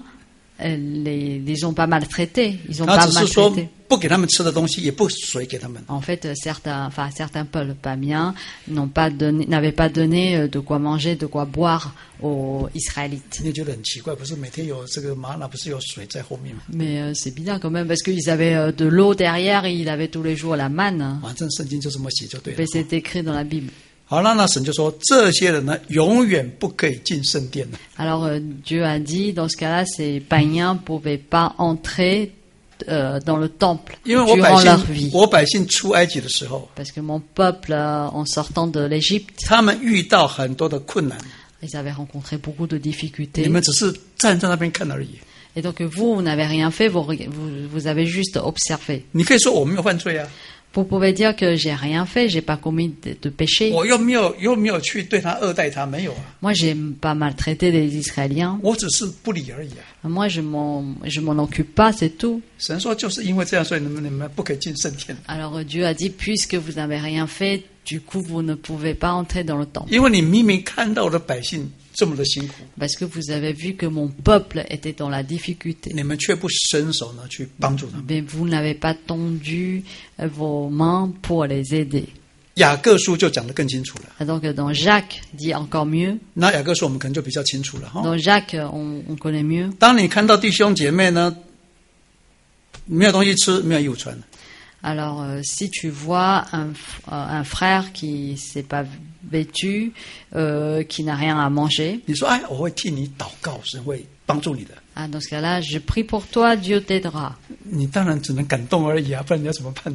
les ont pas maltraités. Ils ont 他 pas 只是说 maltraité. 不给他们吃的东西，也不水给他们。 En fait, certains peuples païens n'avaient pas donné de quoi manger, de quoi boire aux Israélites. 你觉得很奇怪，不是每天有这个玛瑙，不是有水在后面吗？ Mais c'est bizarre quand même, parce qu'ils avaient de l'eau derrière et ils avaient tous les jours la manne. 反正圣经就这么写就对了 Mais。c'est écrit dans la Bible. 好了，那神就说这些人呢，永远不可以进圣殿了。 Alors Dieu a dit, dans ce cas-là, ces païens ne pouvaient pas entrer dans le temple 因为我百 durant leur 姓 vie. 我百姓出埃及的时候， Parce que mon peuple, en sortant de l'Égypte, 他们遇到很多的困难， ils avaient rencontré beaucoup de 你 difficultés. 们只是站在那边看而已。 Et donc vous n'avez rien fait, vous avez juste observé. 你可以说我没有犯罪啊， Vous pouvez dire que j'ai rien fait, j'ai pas commis de péché. 我又没有去对他恶待他，没有啊， Moi, j'ai pas maltraité les Israéliens. 我只是不理而已啊。 Moi, je m'en occupe pas, c'est tout. 神说就是因为这样，所以你们不可以进圣殿， Alors Dieu a dit, puisque vous n'avez rien fait, du coup, vous ne pouvez pas entrer dans le temple. 因为你明明看到我的百姓这么的辛苦， Parce que vous avez vu que mon peuple était dans la difficulté. 你们却不伸手呢去帮助他们。 Mais vous n'avez pas tendu vos mains pour les aider. 雅各书就讲得更清楚了。 Donc dans Jacques dit encore mieux. 那雅各书我们可能就比较清楚了哈。 Dans Jacques, on connaît mieux. 当你看到弟兄姐妹呢没有东西吃，没有衣服穿， Alors, si tu vois un frère qui s'est pas vêtu, qui n'a rien à manger, 你说哎，我会替你祷告，神会帮助你的。 dans ce cas-là, je prie pour toi, Dieu t'aidera. 你当然只能感动而已啊，不然你要怎么办？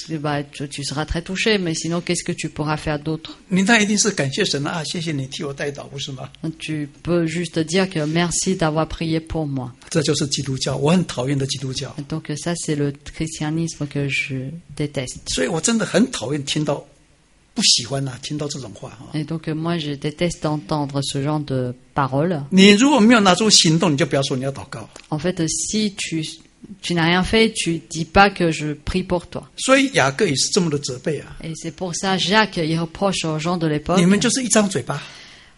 Tu seras très touché, mais sinon, qu'est-ce que tu pourras faire d'autre? 你那一定是感谢神啊，谢谢你替我代祷，不是吗？ Tu peux juste dire que merci d'avoir prié pour moi. 这就是基督教，我很讨厌的基督教， Donc ça, c'est le christianisme que je déteste. 所以我真的很讨厌听到，不喜欢啊，听到这种话哈。 Et donc moi, je déteste entendre ce genre de paroles. 你如果没有拿出行动，你就不要说你要祷告。 En fait, si tu n'as rien fait, tu dis pas que je prie pour toi. 所以雅各也是这么的责备啊， Et c'est pour ça, Jacques, il reproche aux gens de l'époque. 你们就是一张嘴巴，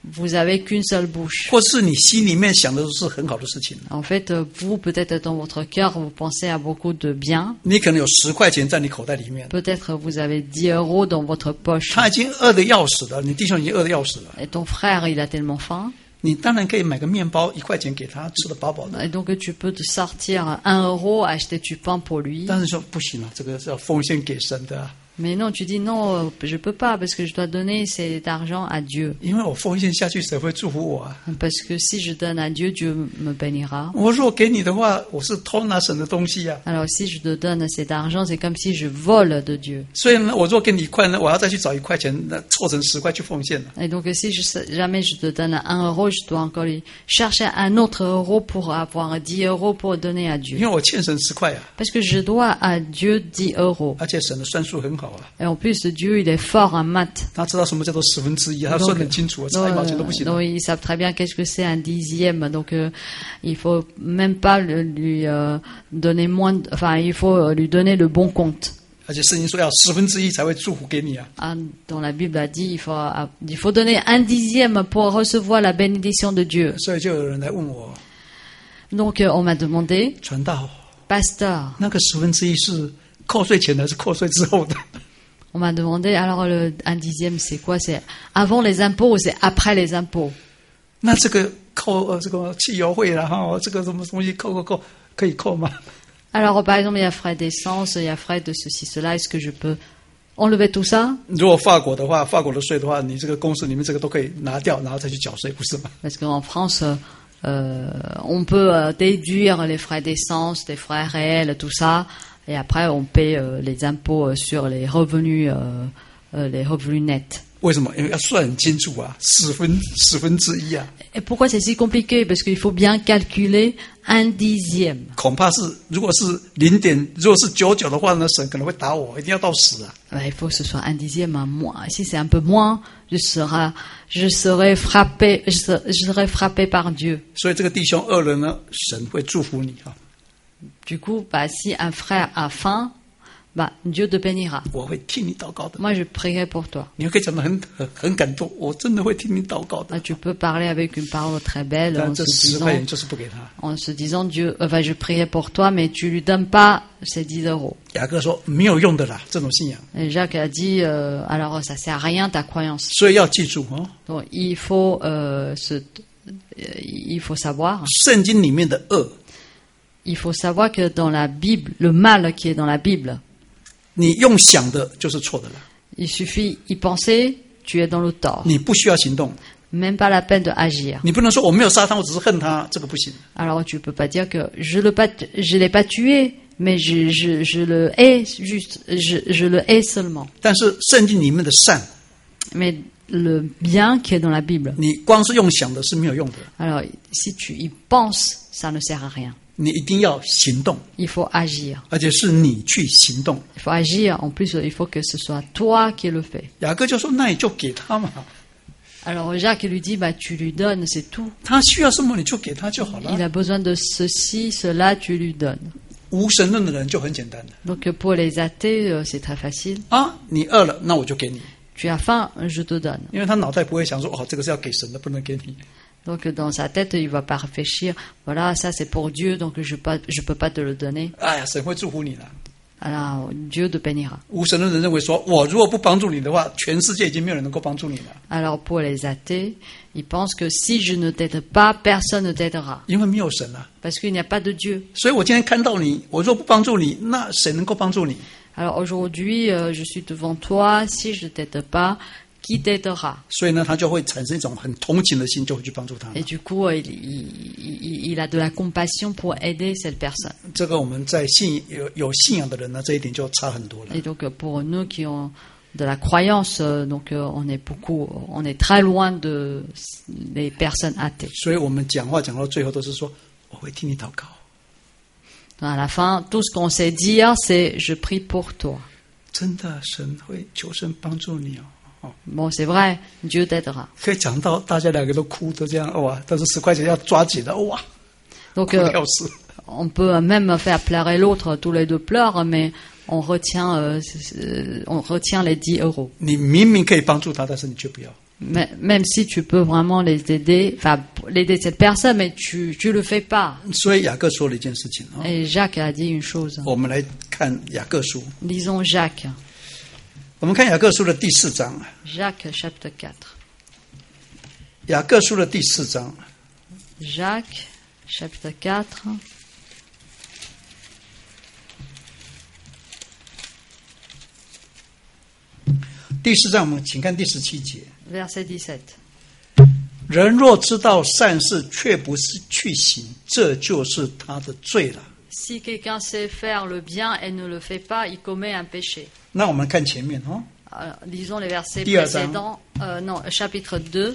vous avez qu'une seule bouche. 或是你心里面想的都是很好的事情， En fait, vous, peut-être dans votre cœur, vous pensez à beaucoup de bien. 你可能有10块钱在你口袋里面， Peut-être vous avez 10 euros dans votre poche. 他已经饿得要死了，你弟兄已经饿得要死了， Et ton frère, il a tellement faim. 你当然可以买个面包1块钱给他，吃得饱饱的。 Et donc, tu peux te sortir 1 euro, acheter du pain pour lui. 但是说不行了，这个是要奉献给神的啊， Mais non, tu dis non, je peux pas parce que je dois donner cet argent à Dieu. 因为我奉献下去，神会祝福我啊。 Parce que si je donne à Dieu, Dieu me bénira. 我如果给你的话，我是偷拿神的东西啊。 Alors si je te donne cet argent, c'est comme si je vole de Dieu. 所以呢，我如果给你1块呢，我要再去找1块钱，那凑成10块去奉献了。 Et donc si jamais je te donne 1 euro, je dois encore lui chercher un autre euro pour avoir 10 euros pour donner à 因 Dieu. 为我欠神10块啊， Parce que je dois à Dieu 10 euros. 而且神的算术很好啊， Et en plus, Dieu, il est fort en maths. 他知道什么叫做1/10啊，他算得很清楚，差1毛钱都不行。 Donc, ils savent très bien qu'est-ce que c'est un dixième. Donc, il faut même pas lui donner moins. Enfin, il faut lui donner le bon compte. 而且圣经说要1/10才会祝福给你啊。 Ah, dans la Bible a dit il faut donner 1/10 pour recevoir la bénédiction de Dieu. 所以就有人来问我， Donc, on m'a demandé, 传道， pasteur, 那个1/10是扣税前的还是扣税之后的？ on m'a demandé, alors le 1/10 c'est quoi? C'est avant les impôts ou c'est après les impôts? 那这个扣这个汽油费啦哈，这个什么东西扣可以扣吗？ Alors, par exemple, il y a frais d'essence, il y a frais de ceci, cela. Est-ce que je peux enlever tout ça? 如果法国的话，法国的税的话，你这个公司里面这个都可以拿掉，然后再去缴税，不是吗？ Parce qu'en France, on peut déduire les frais d'essence, les frais réels, tout ça, et après on paie les impôts sur les revenus nets. 为什么？因为要算很清楚啊，1/10啊。 Et pourquoi c'est si compliqué? Parce qu'il faut bien calculer 1/10. 恐怕是，如果是如果是99的话呢，神可能会打我，一定要到10啊。 Il faut que ce soit 1/10 à moins. Si c'est un peu moins, je serai frappé par Dieu. 所以这个弟兄饿了呢，神会祝福你啊。 Du coup, si un frère a faim, Dieu te bénira. 我会替你祷告的。 Moi, je prierai pour toi. 你可以讲得很感动，我真的会替你祷告的。 Tu peux parler avec une parole très belle 但 en 这 se 10块 disant, 钱就是不给他。 Dieu, je prierai pour toi, mais tu lui donnes pas ces 10 euros. 雅各说没有用的啦，这种信仰。 Et Jacques a dit, alors ça sert à rien ta croyance. 所以要记住哦， Donc il faut savoir, 圣经里面的恶， il faut savoir que dans la Bible, le mal qui est dans la Bible, 你用想的就是错的了， il suffit y penser, tu es dans le tort. 你不需要行动， Même pas la peine de agir. 你不能说我没有杀他，我只是恨他，这个不行。 Alors tu peux pas dire que je l'ai pas tué, mais je le hais juste, je le hais seulement. 但是圣经里面的善， Mais le bien qui est dans la Bible. 你光是用想的是没有用的， Alors si tu y penses, ça ne sert à rien. 你一定要行动， Il faut agir. 而且是你去行动。 Il faut agir. En plus, il faut que ce soit toi qui le fais. 雅各就说：“那你就给他嘛， Alors Jacques lui dit, tu lui donnes, c'est tout. 他需要什么你就给他就好 Il 了。 a besoin de ceci, cela, tu lui donnes. ” 无神论的人就很简单的 Donc pour les athées, c'est très facile. 啊，你饿了，那我就给你， Tu as faim, je te donne. 因为他脑袋不会想说：“哦，这个是要给神的，不能给你。” Donc dans sa tête, il va pas réfléchir. Voilà, ça c'est pour Dieu, donc je peux pas te le donner. 哎呀，神会祝福你的。 Alors Dieu te bénira. 无神论的人认为说，我如果不帮助你的话，全世界已经没有人能够帮助你了， Alors pour les athées, ils pensent que si je ne t'aide pas, personne ne t'aidera. 因为没有神啊。 Parce qu'il n'y a pas de Dieu. 所以我今天看到你，我若不帮助你，那谁能够帮助你？ Alors aujourd'hui, je suis devant toi. Si je ne t'aide pas, qui t'aidera? 所以呢，他就会产生一种很同情的心，就会去帮助他。 Et du coup, il a de la compassion pour aider cette personne. 这个我们在有信仰的人呢，这一点就差很多了。 Et donc pour nous qui ont de la croyance, donc on est très loin des personnes athées. 所以我们讲话讲到最后都是说，我会替你祷告。 À la fin, tout ce qu'on sait dire, c'est je prie pour toi. 真的，神会求神帮助你哦。 Bon, c'est vrai, Dieu t'aidera. 可以讲到大家两个都哭，都这样哇！但是10块钱要抓紧了哇， Donc 哭得要死。 on peut même faire pleurer l'autre, tous les deux pleurent, mais on retient les 10 euros. 你明明可以帮助他，但是你却不要。 Même si tu peux vraiment les aider, enfin l'aider cette personne, mais tu le fais pas. 所以雅各说了一件事情啊， Et Jacques a dit une chose. 我们来看雅各书， Lisons Jacques. 我们看雅各书的第4章， Jacques chapitre 4. 雅各书的第4章， Jacques chapitre 4. 第4章我们请看第17节。 Verset 17. 人若知道善事，却不是去行，这就是他的罪了。 Si quelqu'un sait faire le bien et ne le fait pas, il commet un péché. 那我们看前面哦， Lisons les versets 第二章。 précédents. Non, chapitre 2,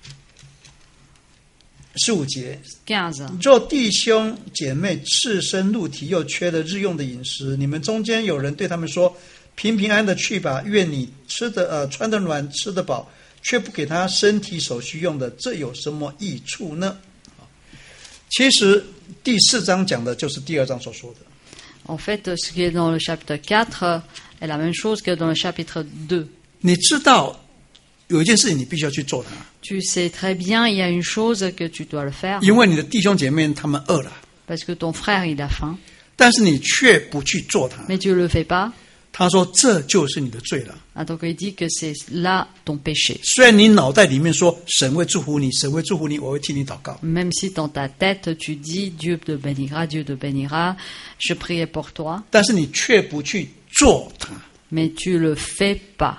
15节。 15. 若弟兄姐妹赤身露体，又缺了日用的饮食，你们中间有人对他们说：“平平安安的去吧，愿你穿得暖，吃得饱，却不给他身体所需用的，这有什么益处呢？”其实第4章讲的就是第2章所说的。 En fait, ce qui est dans le chapitre 4 est la même chose que dans le chapitre 2. 你知道有一件事情你必须要去做它， Tu sais très bien, il y a une chose que tu dois le faire, 因为你的弟兄姐妹他们饿了， parce que ton frère, il a faim, 但是你却不去做它。 mais tu ne le fais pas. 他说这就是你的罪了。 Ah, donc il dit que c'est là ton péché. 虽然你脑袋里面说神会祝福你，神会祝福你，我会替你祷告， Même si dans ta tête, tu dis Dieu te bénira, Dieu te bénira, je priais pour toi, 但是你却不去做它。 mais tu le fais pas.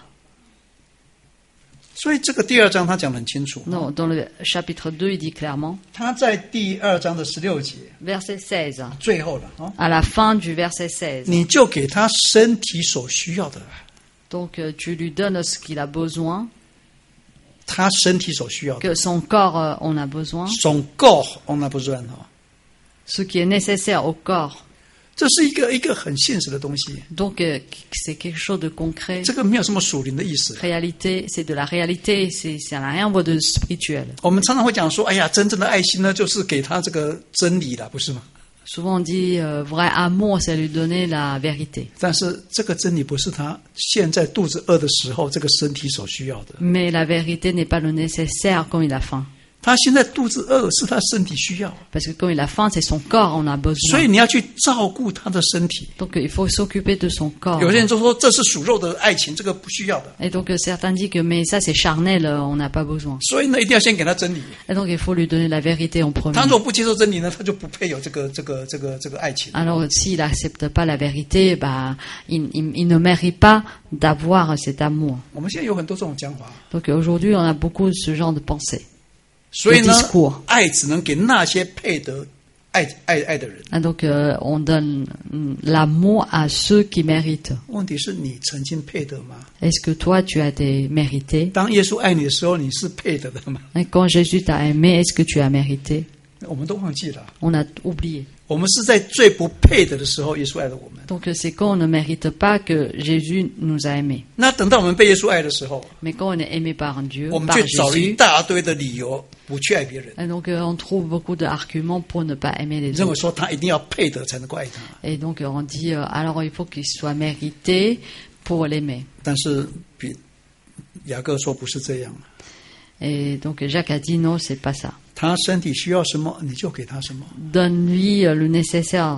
所以这个第2章他讲得很清楚。 Non, dans le chapitre 2, il dit clairement, 他在第2章的16节 verset 16, 最后了啊， à la fin du verset 16. 你就给他身体所需要的， Donc tu lui donnes ce qu'il a besoin, 他身体所需要的， que son corps en a besoin, son corps on a besoin 哈， ce qui est nécessaire au corps. 这是一个很现实的东西， Donc c'est quelque chose de concret. 这个没有什么属灵的意思。 Réalité, c'est de la réalité, ça n'a rien de spirituel. 我们常常会讲说，哎呀，真正的爱心呢，就是给他这个真理了，不是吗？ Souvent on dit vrai amour, c'est lui donner la vérité. 但是这个真理不是他现在肚子饿的时候这个身体所需要的， Mais la vérité n'est pas le nécessaire quand il a faim. 他现在肚子饿是他身体需要， Parce que quand il a faim, c'est son corps en a 所以 besoin. 你要去照顾他的身体。 Donc il faut s'occuper de son corps. 有些人就说这是属肉的爱情，这个不需要的， Et donc certains disent que mais ça c'est charnel, on n'a pas besoin. 所以呢一定要先给他真理。 Et donc il faut lui donner la vérité en 他 premier. 如果不接受真理呢，他就不配有这个爱情。 Alors s'il n'accepte pas la vérité, bah, il ne mérite pas d'avoir cet amour. 我们现在有很多这种讲法， Donc aujourd'hui, on a beaucoup de ce genre de pensée. 所以呢 discours， 爱只能给那些配得爱的人。 Et donc on donne l'amour à ceux qui méritent. 问题是你曾经配得吗？ Est-ce que toi, tu as été mérité? 当耶稣爱你的时候，你是配得的吗？ Et quand Jésus t'a aimé, est-ce que tu as mérité? 我们都忘记了。 On a oublié. 我们是在最不配得的时候，耶稣爱了我们。 Donc c'est quand on ne mérite pas que Jésus nous a aimés. 那等到我们被耶稣爱的时候， Mais quand on est aimé par Dieu, 我们 par 却找了一 Jésus, 大堆的理由不去爱别人， et donc on trouve beaucoup d'arguments pour ne pas aimer les 认为 autres. 说他一定要配得才能够爱他。 Et donc on dit, alors il faut qu'il soit mérité pour l'aimer. 但是雅各说不是这样， Et donc Jacques a dit non, c'est pas ça. 他身体需要什么你就给他什么， Donne-lui le nécessaire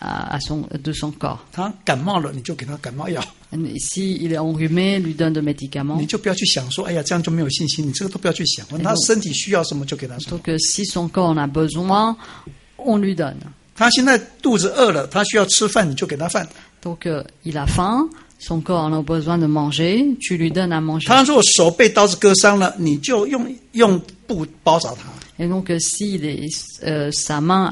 de son corps. 他感冒了你就给他感冒药， S'il est enrhumé, lui donne de médicaments. 你就不要去想说哎呀这样就没有信心，你这个都不要去想，他身体需要什么就给他什么。 Donc si son corps en a besoin, on lui donne. 他现在肚子饿了，他需要吃饭，你就给他饭。 Donc il a faim, son corps en a besoin de manger, tu lui donnes à manger. 他如果手被刀子割伤了，你就用布包扎他。 Et donc si sa main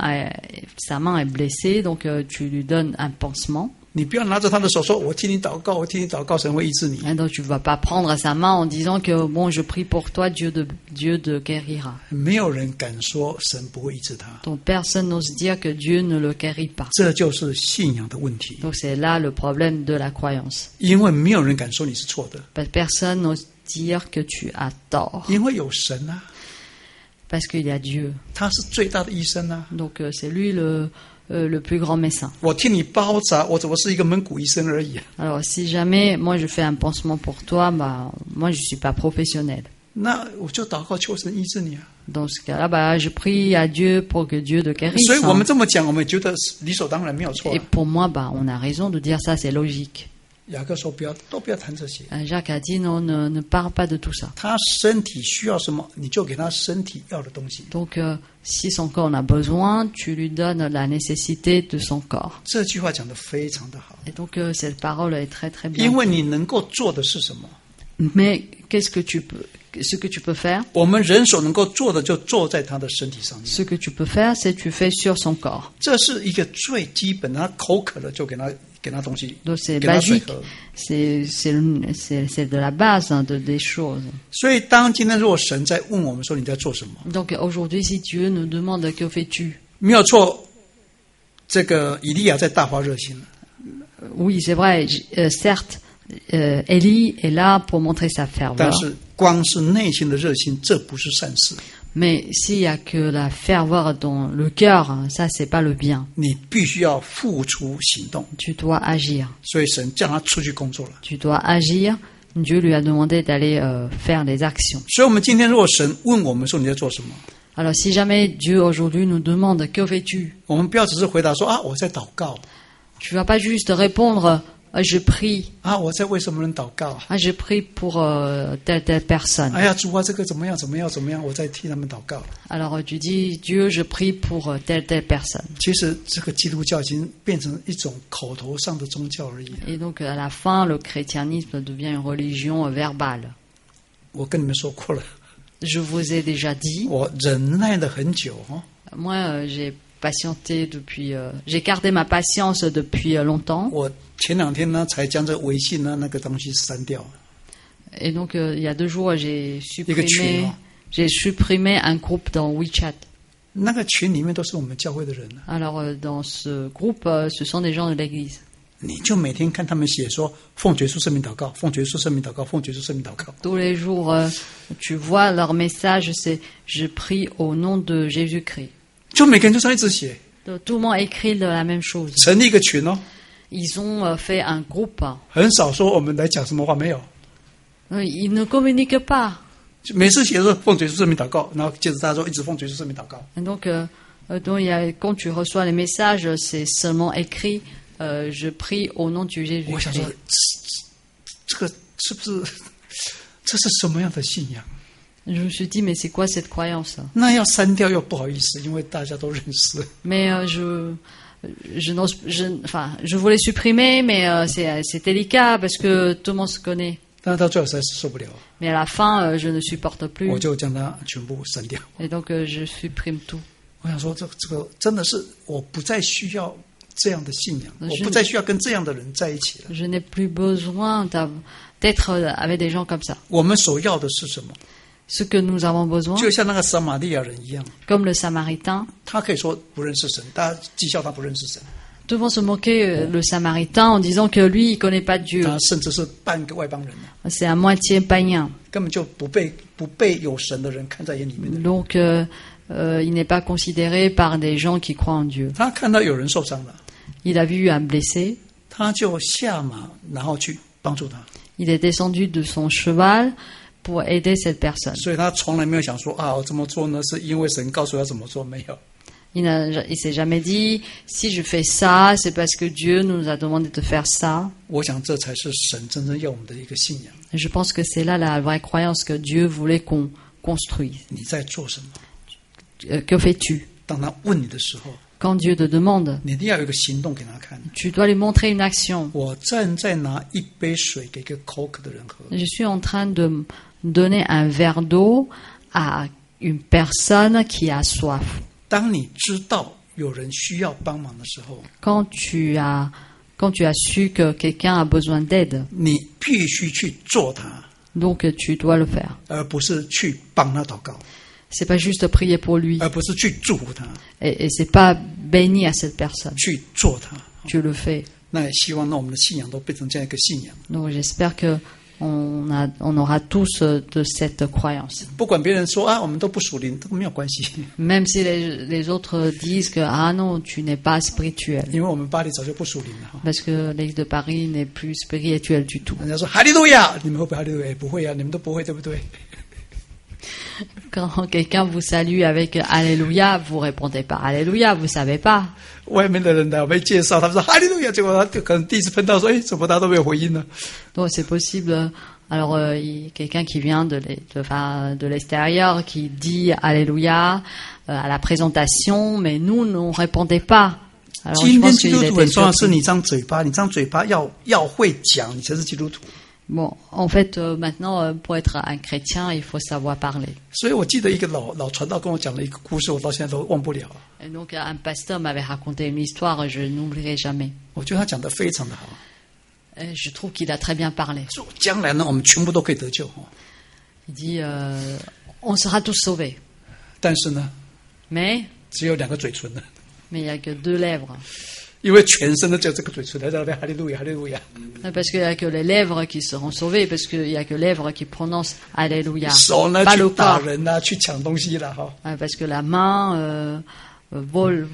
est blessée, donc tu lui donnes un pansement. 你不要拿着他的手说：“我替你祷告，我替你祷告，神会医治你。” Et donc tu ne vas pas prendre sa main en disant que bon, je prie pour toi, Dieu te guérira. 没有人敢说神不会医治他， Donc personne n'ose dire que Dieu ne le guérit pas. 这就是信仰的问题。 Donc c'est là le problème de la croyance. 因为没有人敢说你是错的， Personne n'ose dire que tu as tort. 因为有神啊， Parce qu'il y a Dieu. 他是最大的医生啊。 Donc c'est lui le plus grand médecin. 我替你包扎，我只不过是一个门骨医生而已。 Alors si jamais moi je fais un pansement pour toi, bah moi je suis pas professionnel. 那我就祷告求神医治你啊。 Dans ce cas-là, bah, je prie à Dieu pour que Dieu te guérisse. 所以我们这么讲，我们觉得理所当然，没有错 Et 啊。 pour moi, bah, on a raison de dire ça, c'est logique. 雅各说都不要谈这些， Jacques a dit non, ne parle pas de tout ça. 他身体需要什么，你就给他身体要的东西。 Donc, si son corps en a besoin, tu lui donnes la nécessité de son corps. 这句话讲得非常的好， Et donc, cette parole est très très bien. 因为你能够做的是什么？ Mais ce que tu peux faire, 我们人所能够做的，就做在他的身体上面。 ce que tu peux faire, c'est tu fais sur son corps. 这是一个最基本的，他口渴了就给他东西， Donc, c'est 给他水 basique. 喝。 C'est de la base hein, des choses. 所以，当今天如果神在问我们说你在做什么， Donc, aujourd'hui, si Dieu nous demande que fais-tu, 没有错。这个以利亚在大发热心了， oui, c'est vrai, certes, Élie est là pour montrer sa 但 ferveur. 是光是内心的热心，这不是善事。 Mais s'il y a que la ferveur dans le cœur, hein, ça, c'est pas le bien. 你必须要付出行动。 Tu dois agir. 所以神叫他出去工作了。 Tu dois agir. Dieu lui a demandé d'aller faire des actions. 所以，我们今天如果神问我们说你在做什么， Alors, si jamais Dieu aujourd'hui nous demande que fais-tu, 我们不要只是回答说啊我在祷告 tu vas pas juste répondre je prie, 啊我在为什么人祷告， je prie pour telle personne. 哎呀主啊这个怎么样怎么样怎么样，我在替他们祷告。 Alors tu dis Dieu, je prie pour telle personne. 其实这个基督教已经变成一种口头上的宗教而已。 Et donc à la fin, le christianisme devient une religion verbale. 我跟你们说过了， Je vous ai déjà dit, 我忍耐了很久哦， moi j'ai patienté depuis, j'ai gardé ma patience depuis longtemps. 我前2天呢才将这微信呢那个东西删掉。 Et donc il y a 2 jours, j'ai 群哦。 supprimé un groupe dans WeChat. 那个群里面都是我们教会的人呢， Alors dans ce groupe, ce sont des gens de l'église. 你就每天看他们写说奉耶稣圣名祷告，奉耶稣圣名祷告，奉耶稣圣名祷告。 Tous les jours, tu vois leur message, c'est je prie au nom de Jésus-Christ. 就每个人就这样一直写， Donc, tout le monde écrit de la même chose. 成立一个群哦， Ils ont fait un groupe. 很少说我们来讲什么话，没有。 Ils ne communiquent pas. 每次写说奉耶稣圣名祷告，然后接着大家说一直奉耶稣圣名祷告。 Et donc, quand tu reçois les messages, c'est seulement écrit je prie au nom de 我想说 Jésus-Christ.， 这个是不是这是什么样的信仰？ Je me suis dit, mais c'est quoi cette croyance? 那要删掉又不好意思，因为大家都认识。 Mais je voulais supprimer, mais c'est délicat parce que tout le monde se connaît. 但是到最后实在是受不了， Mais à la fin, je ne supporte plus. 我就将它全部删掉。 Et donc, je supprime tout. 我想说，这个真的是我不再需要这样的信仰，我不再需要跟这样的人在一起了。 Je n'ai plus besoin d'être avec des gens comme ça. 我们所要的是什么？ Ce que nous avons besoin, 就像那个撒玛利亚人一样， comme le Samaritain, 他可以说不认识神，大家讥笑他不认识神， tout le monde se moquait le Samaritain en disant que lui, il connaît pas Dieu. 他甚至是半个外邦人啊， C'est à moitié païen. 根本就不被有神的人看在眼里面的。 Donc, il n'est pas considéré par des gens qui croient en Dieu. 他看到有人受伤了， Il a vu un blessé. 他就下马，然后去帮助他。 Il est descendu de son cheval pour aider cette personne. 所以他从来没有想说啊，我这么做呢，是因为神告诉他怎么做，没有。 Il s'est jamais dit, si je fais ça, c'est parce que Dieu nous a demandé de faire ça. 我想这才是神真正要我们的一个信仰。 Je pense que c'est là la vraie croyance que Dieu voulait qu'on construise. 你在做什么？ Que fais-tu? 当他问你的时候， Quand Dieu te demande, 你一定要有一个行动给他看。 tu dois lui montrer une action. 我站在拿一杯水给一个口渴的人喝， Je suis en train de donner un verre d'eau à une personne qui a soif. 当你知道有人需要帮忙的时候， Quand tu as su que quelqu'un a besoin d'aide, 你必须去做它， donc tu dois le faire. 而不是去帮他祷告， C'est pas juste prier pour lui 而不是去祝福他， et c'est pas bénir cette personne. 去做它。 Tu le fais. 那也希望让我们的信仰都变成这样一个信仰。 Donc j'espère que on aura tous de cette croyance. 不管别人说啊，我们都不属灵，都没有关系， Même si les autres disent que ah non, tu n'es pas spirituel. 因为我们巴黎早就不属灵了哈。 Parce que l'église de Paris n'est plus spirituelle du tout. 人家说哈利路亚，你们会不会哈利路亚？也不会啊，你们都不会，对不对？ Quand quelqu'un vous salue avec Alléluia, vous répondez pas Alléluia, vous savez pas. 外面的人来我们介绍，他们说哈利路亚，结果他可能第一次碰到说，哎，怎么大家都没有回应呢？ Donc c'est possible. Alors quelqu'un qui vient de l'extérieur qui dit Alléluia à la présentation, mais nous ne répondait pas. Alors je 今天 pense 基 qu'il 督 était 徒很重要， surpris. 是你张嘴巴，你张嘴巴要会讲，你才是基督徒。 Bon, en fait, maintenant, pour être un chrétien, il faut savoir parler. 所以我记得一个老传道跟我讲了一个故事，我到现在都忘不了。 Et donc, un pasteur m'avait raconté une histoire, je n'oublierai jamais. 我觉得他讲得非常的好。 Et je trouve qu'il a très bien parlé. 说将来呢，我们全部都可以得救。 Il dit, on sera tous sauvés. 但是呢， Mais 只有2个嘴唇呢， il n'y a que 2 lèvres. 因为全身的只有这个嘴唇在那边哈利路亚，哈利路亚。 Parce qu'il n'y a que les lèvres qui seront sauvées, parce qu'il n'y a que les lèvres qui prononcent Alléluia. 手呢 Pas 去 le 打 corps. 人啊，去抢东西了哈。 Parce que la main vole,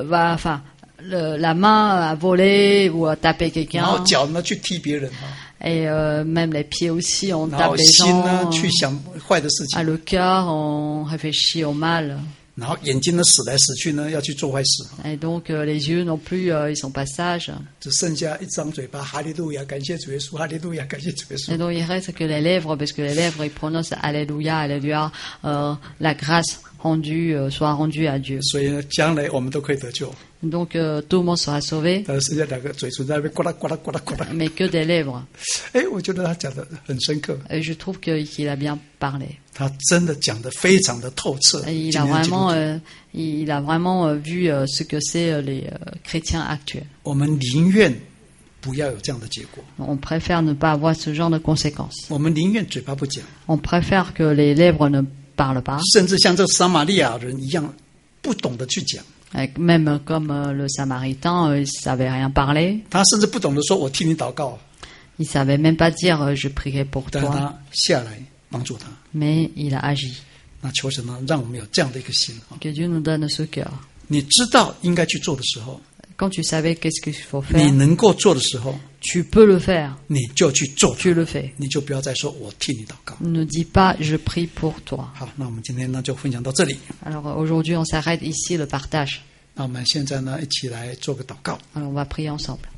la main a volé ou a tapé 然后 quelqu'un. 脚呢去踢别人哈， Et même les pieds aussi, on 然后 tape les 心呢 gens. 去想坏的事 À 情， le cœur, on réfléchit au mal. 然后眼睛呢死来死去呢要去做坏事， Et donc les yeux non plus, ils sont pas sages. 只剩下一张嘴巴哈利路亚，感谢主耶稣，哈利路亚，感谢主耶 Et 稣。 donc il reste que les lèvres, parce que les lèvres, ils prononcent Alléluia, Alléluia, la grâce rendue, soit rendue à Dieu. 所以呢，将来我们都可以得救， Donc tout le monde sera sauvé, 但是剩下2个嘴唇在那边呱啦呱啦呱啦呱啦。 mais que des lèvres. 哎，我觉得他讲的很深刻， Et je trouve qu'il a bien parlé. 他真的讲的非常的透彻。 Et 今天的基督徒 il a vraiment vu ce que c'est les chrétiens actuels. 我们宁愿不要有这样的结果， On préfère ne pas avoir ce genre de conséquences. 我们宁愿嘴巴不讲， On préfère que les lèvres ne parlent pas, 甚至像这个撒玛利亚人一样，不懂得去讲。 même comme le Samaritain, il savait rien parler. 他甚至不懂得说“我替你祷告 Il savait même pas dire je prierai pour ”， 但是 toi, 他下来帮助他。 mais il a agi. 那求神呢，让我们有这样的一个心啊！ Que Dieu nous donne ce cœur. 你知道应该去做的时候， Quand tu savais qu'est-ce qu'il faut 你 faire, 能够做的时候， tu peux le faire, 你就去做， tu le fais. 你就不要再说“我替你祷告 Ne dis pas je prie pour toi. ”。 好，那我们今天呢就分享到这里。 Alors aujourd'hui, on s'arrête ici le partage. 那我们现在呢一起来做个祷告。 Alors on va prier ensemble.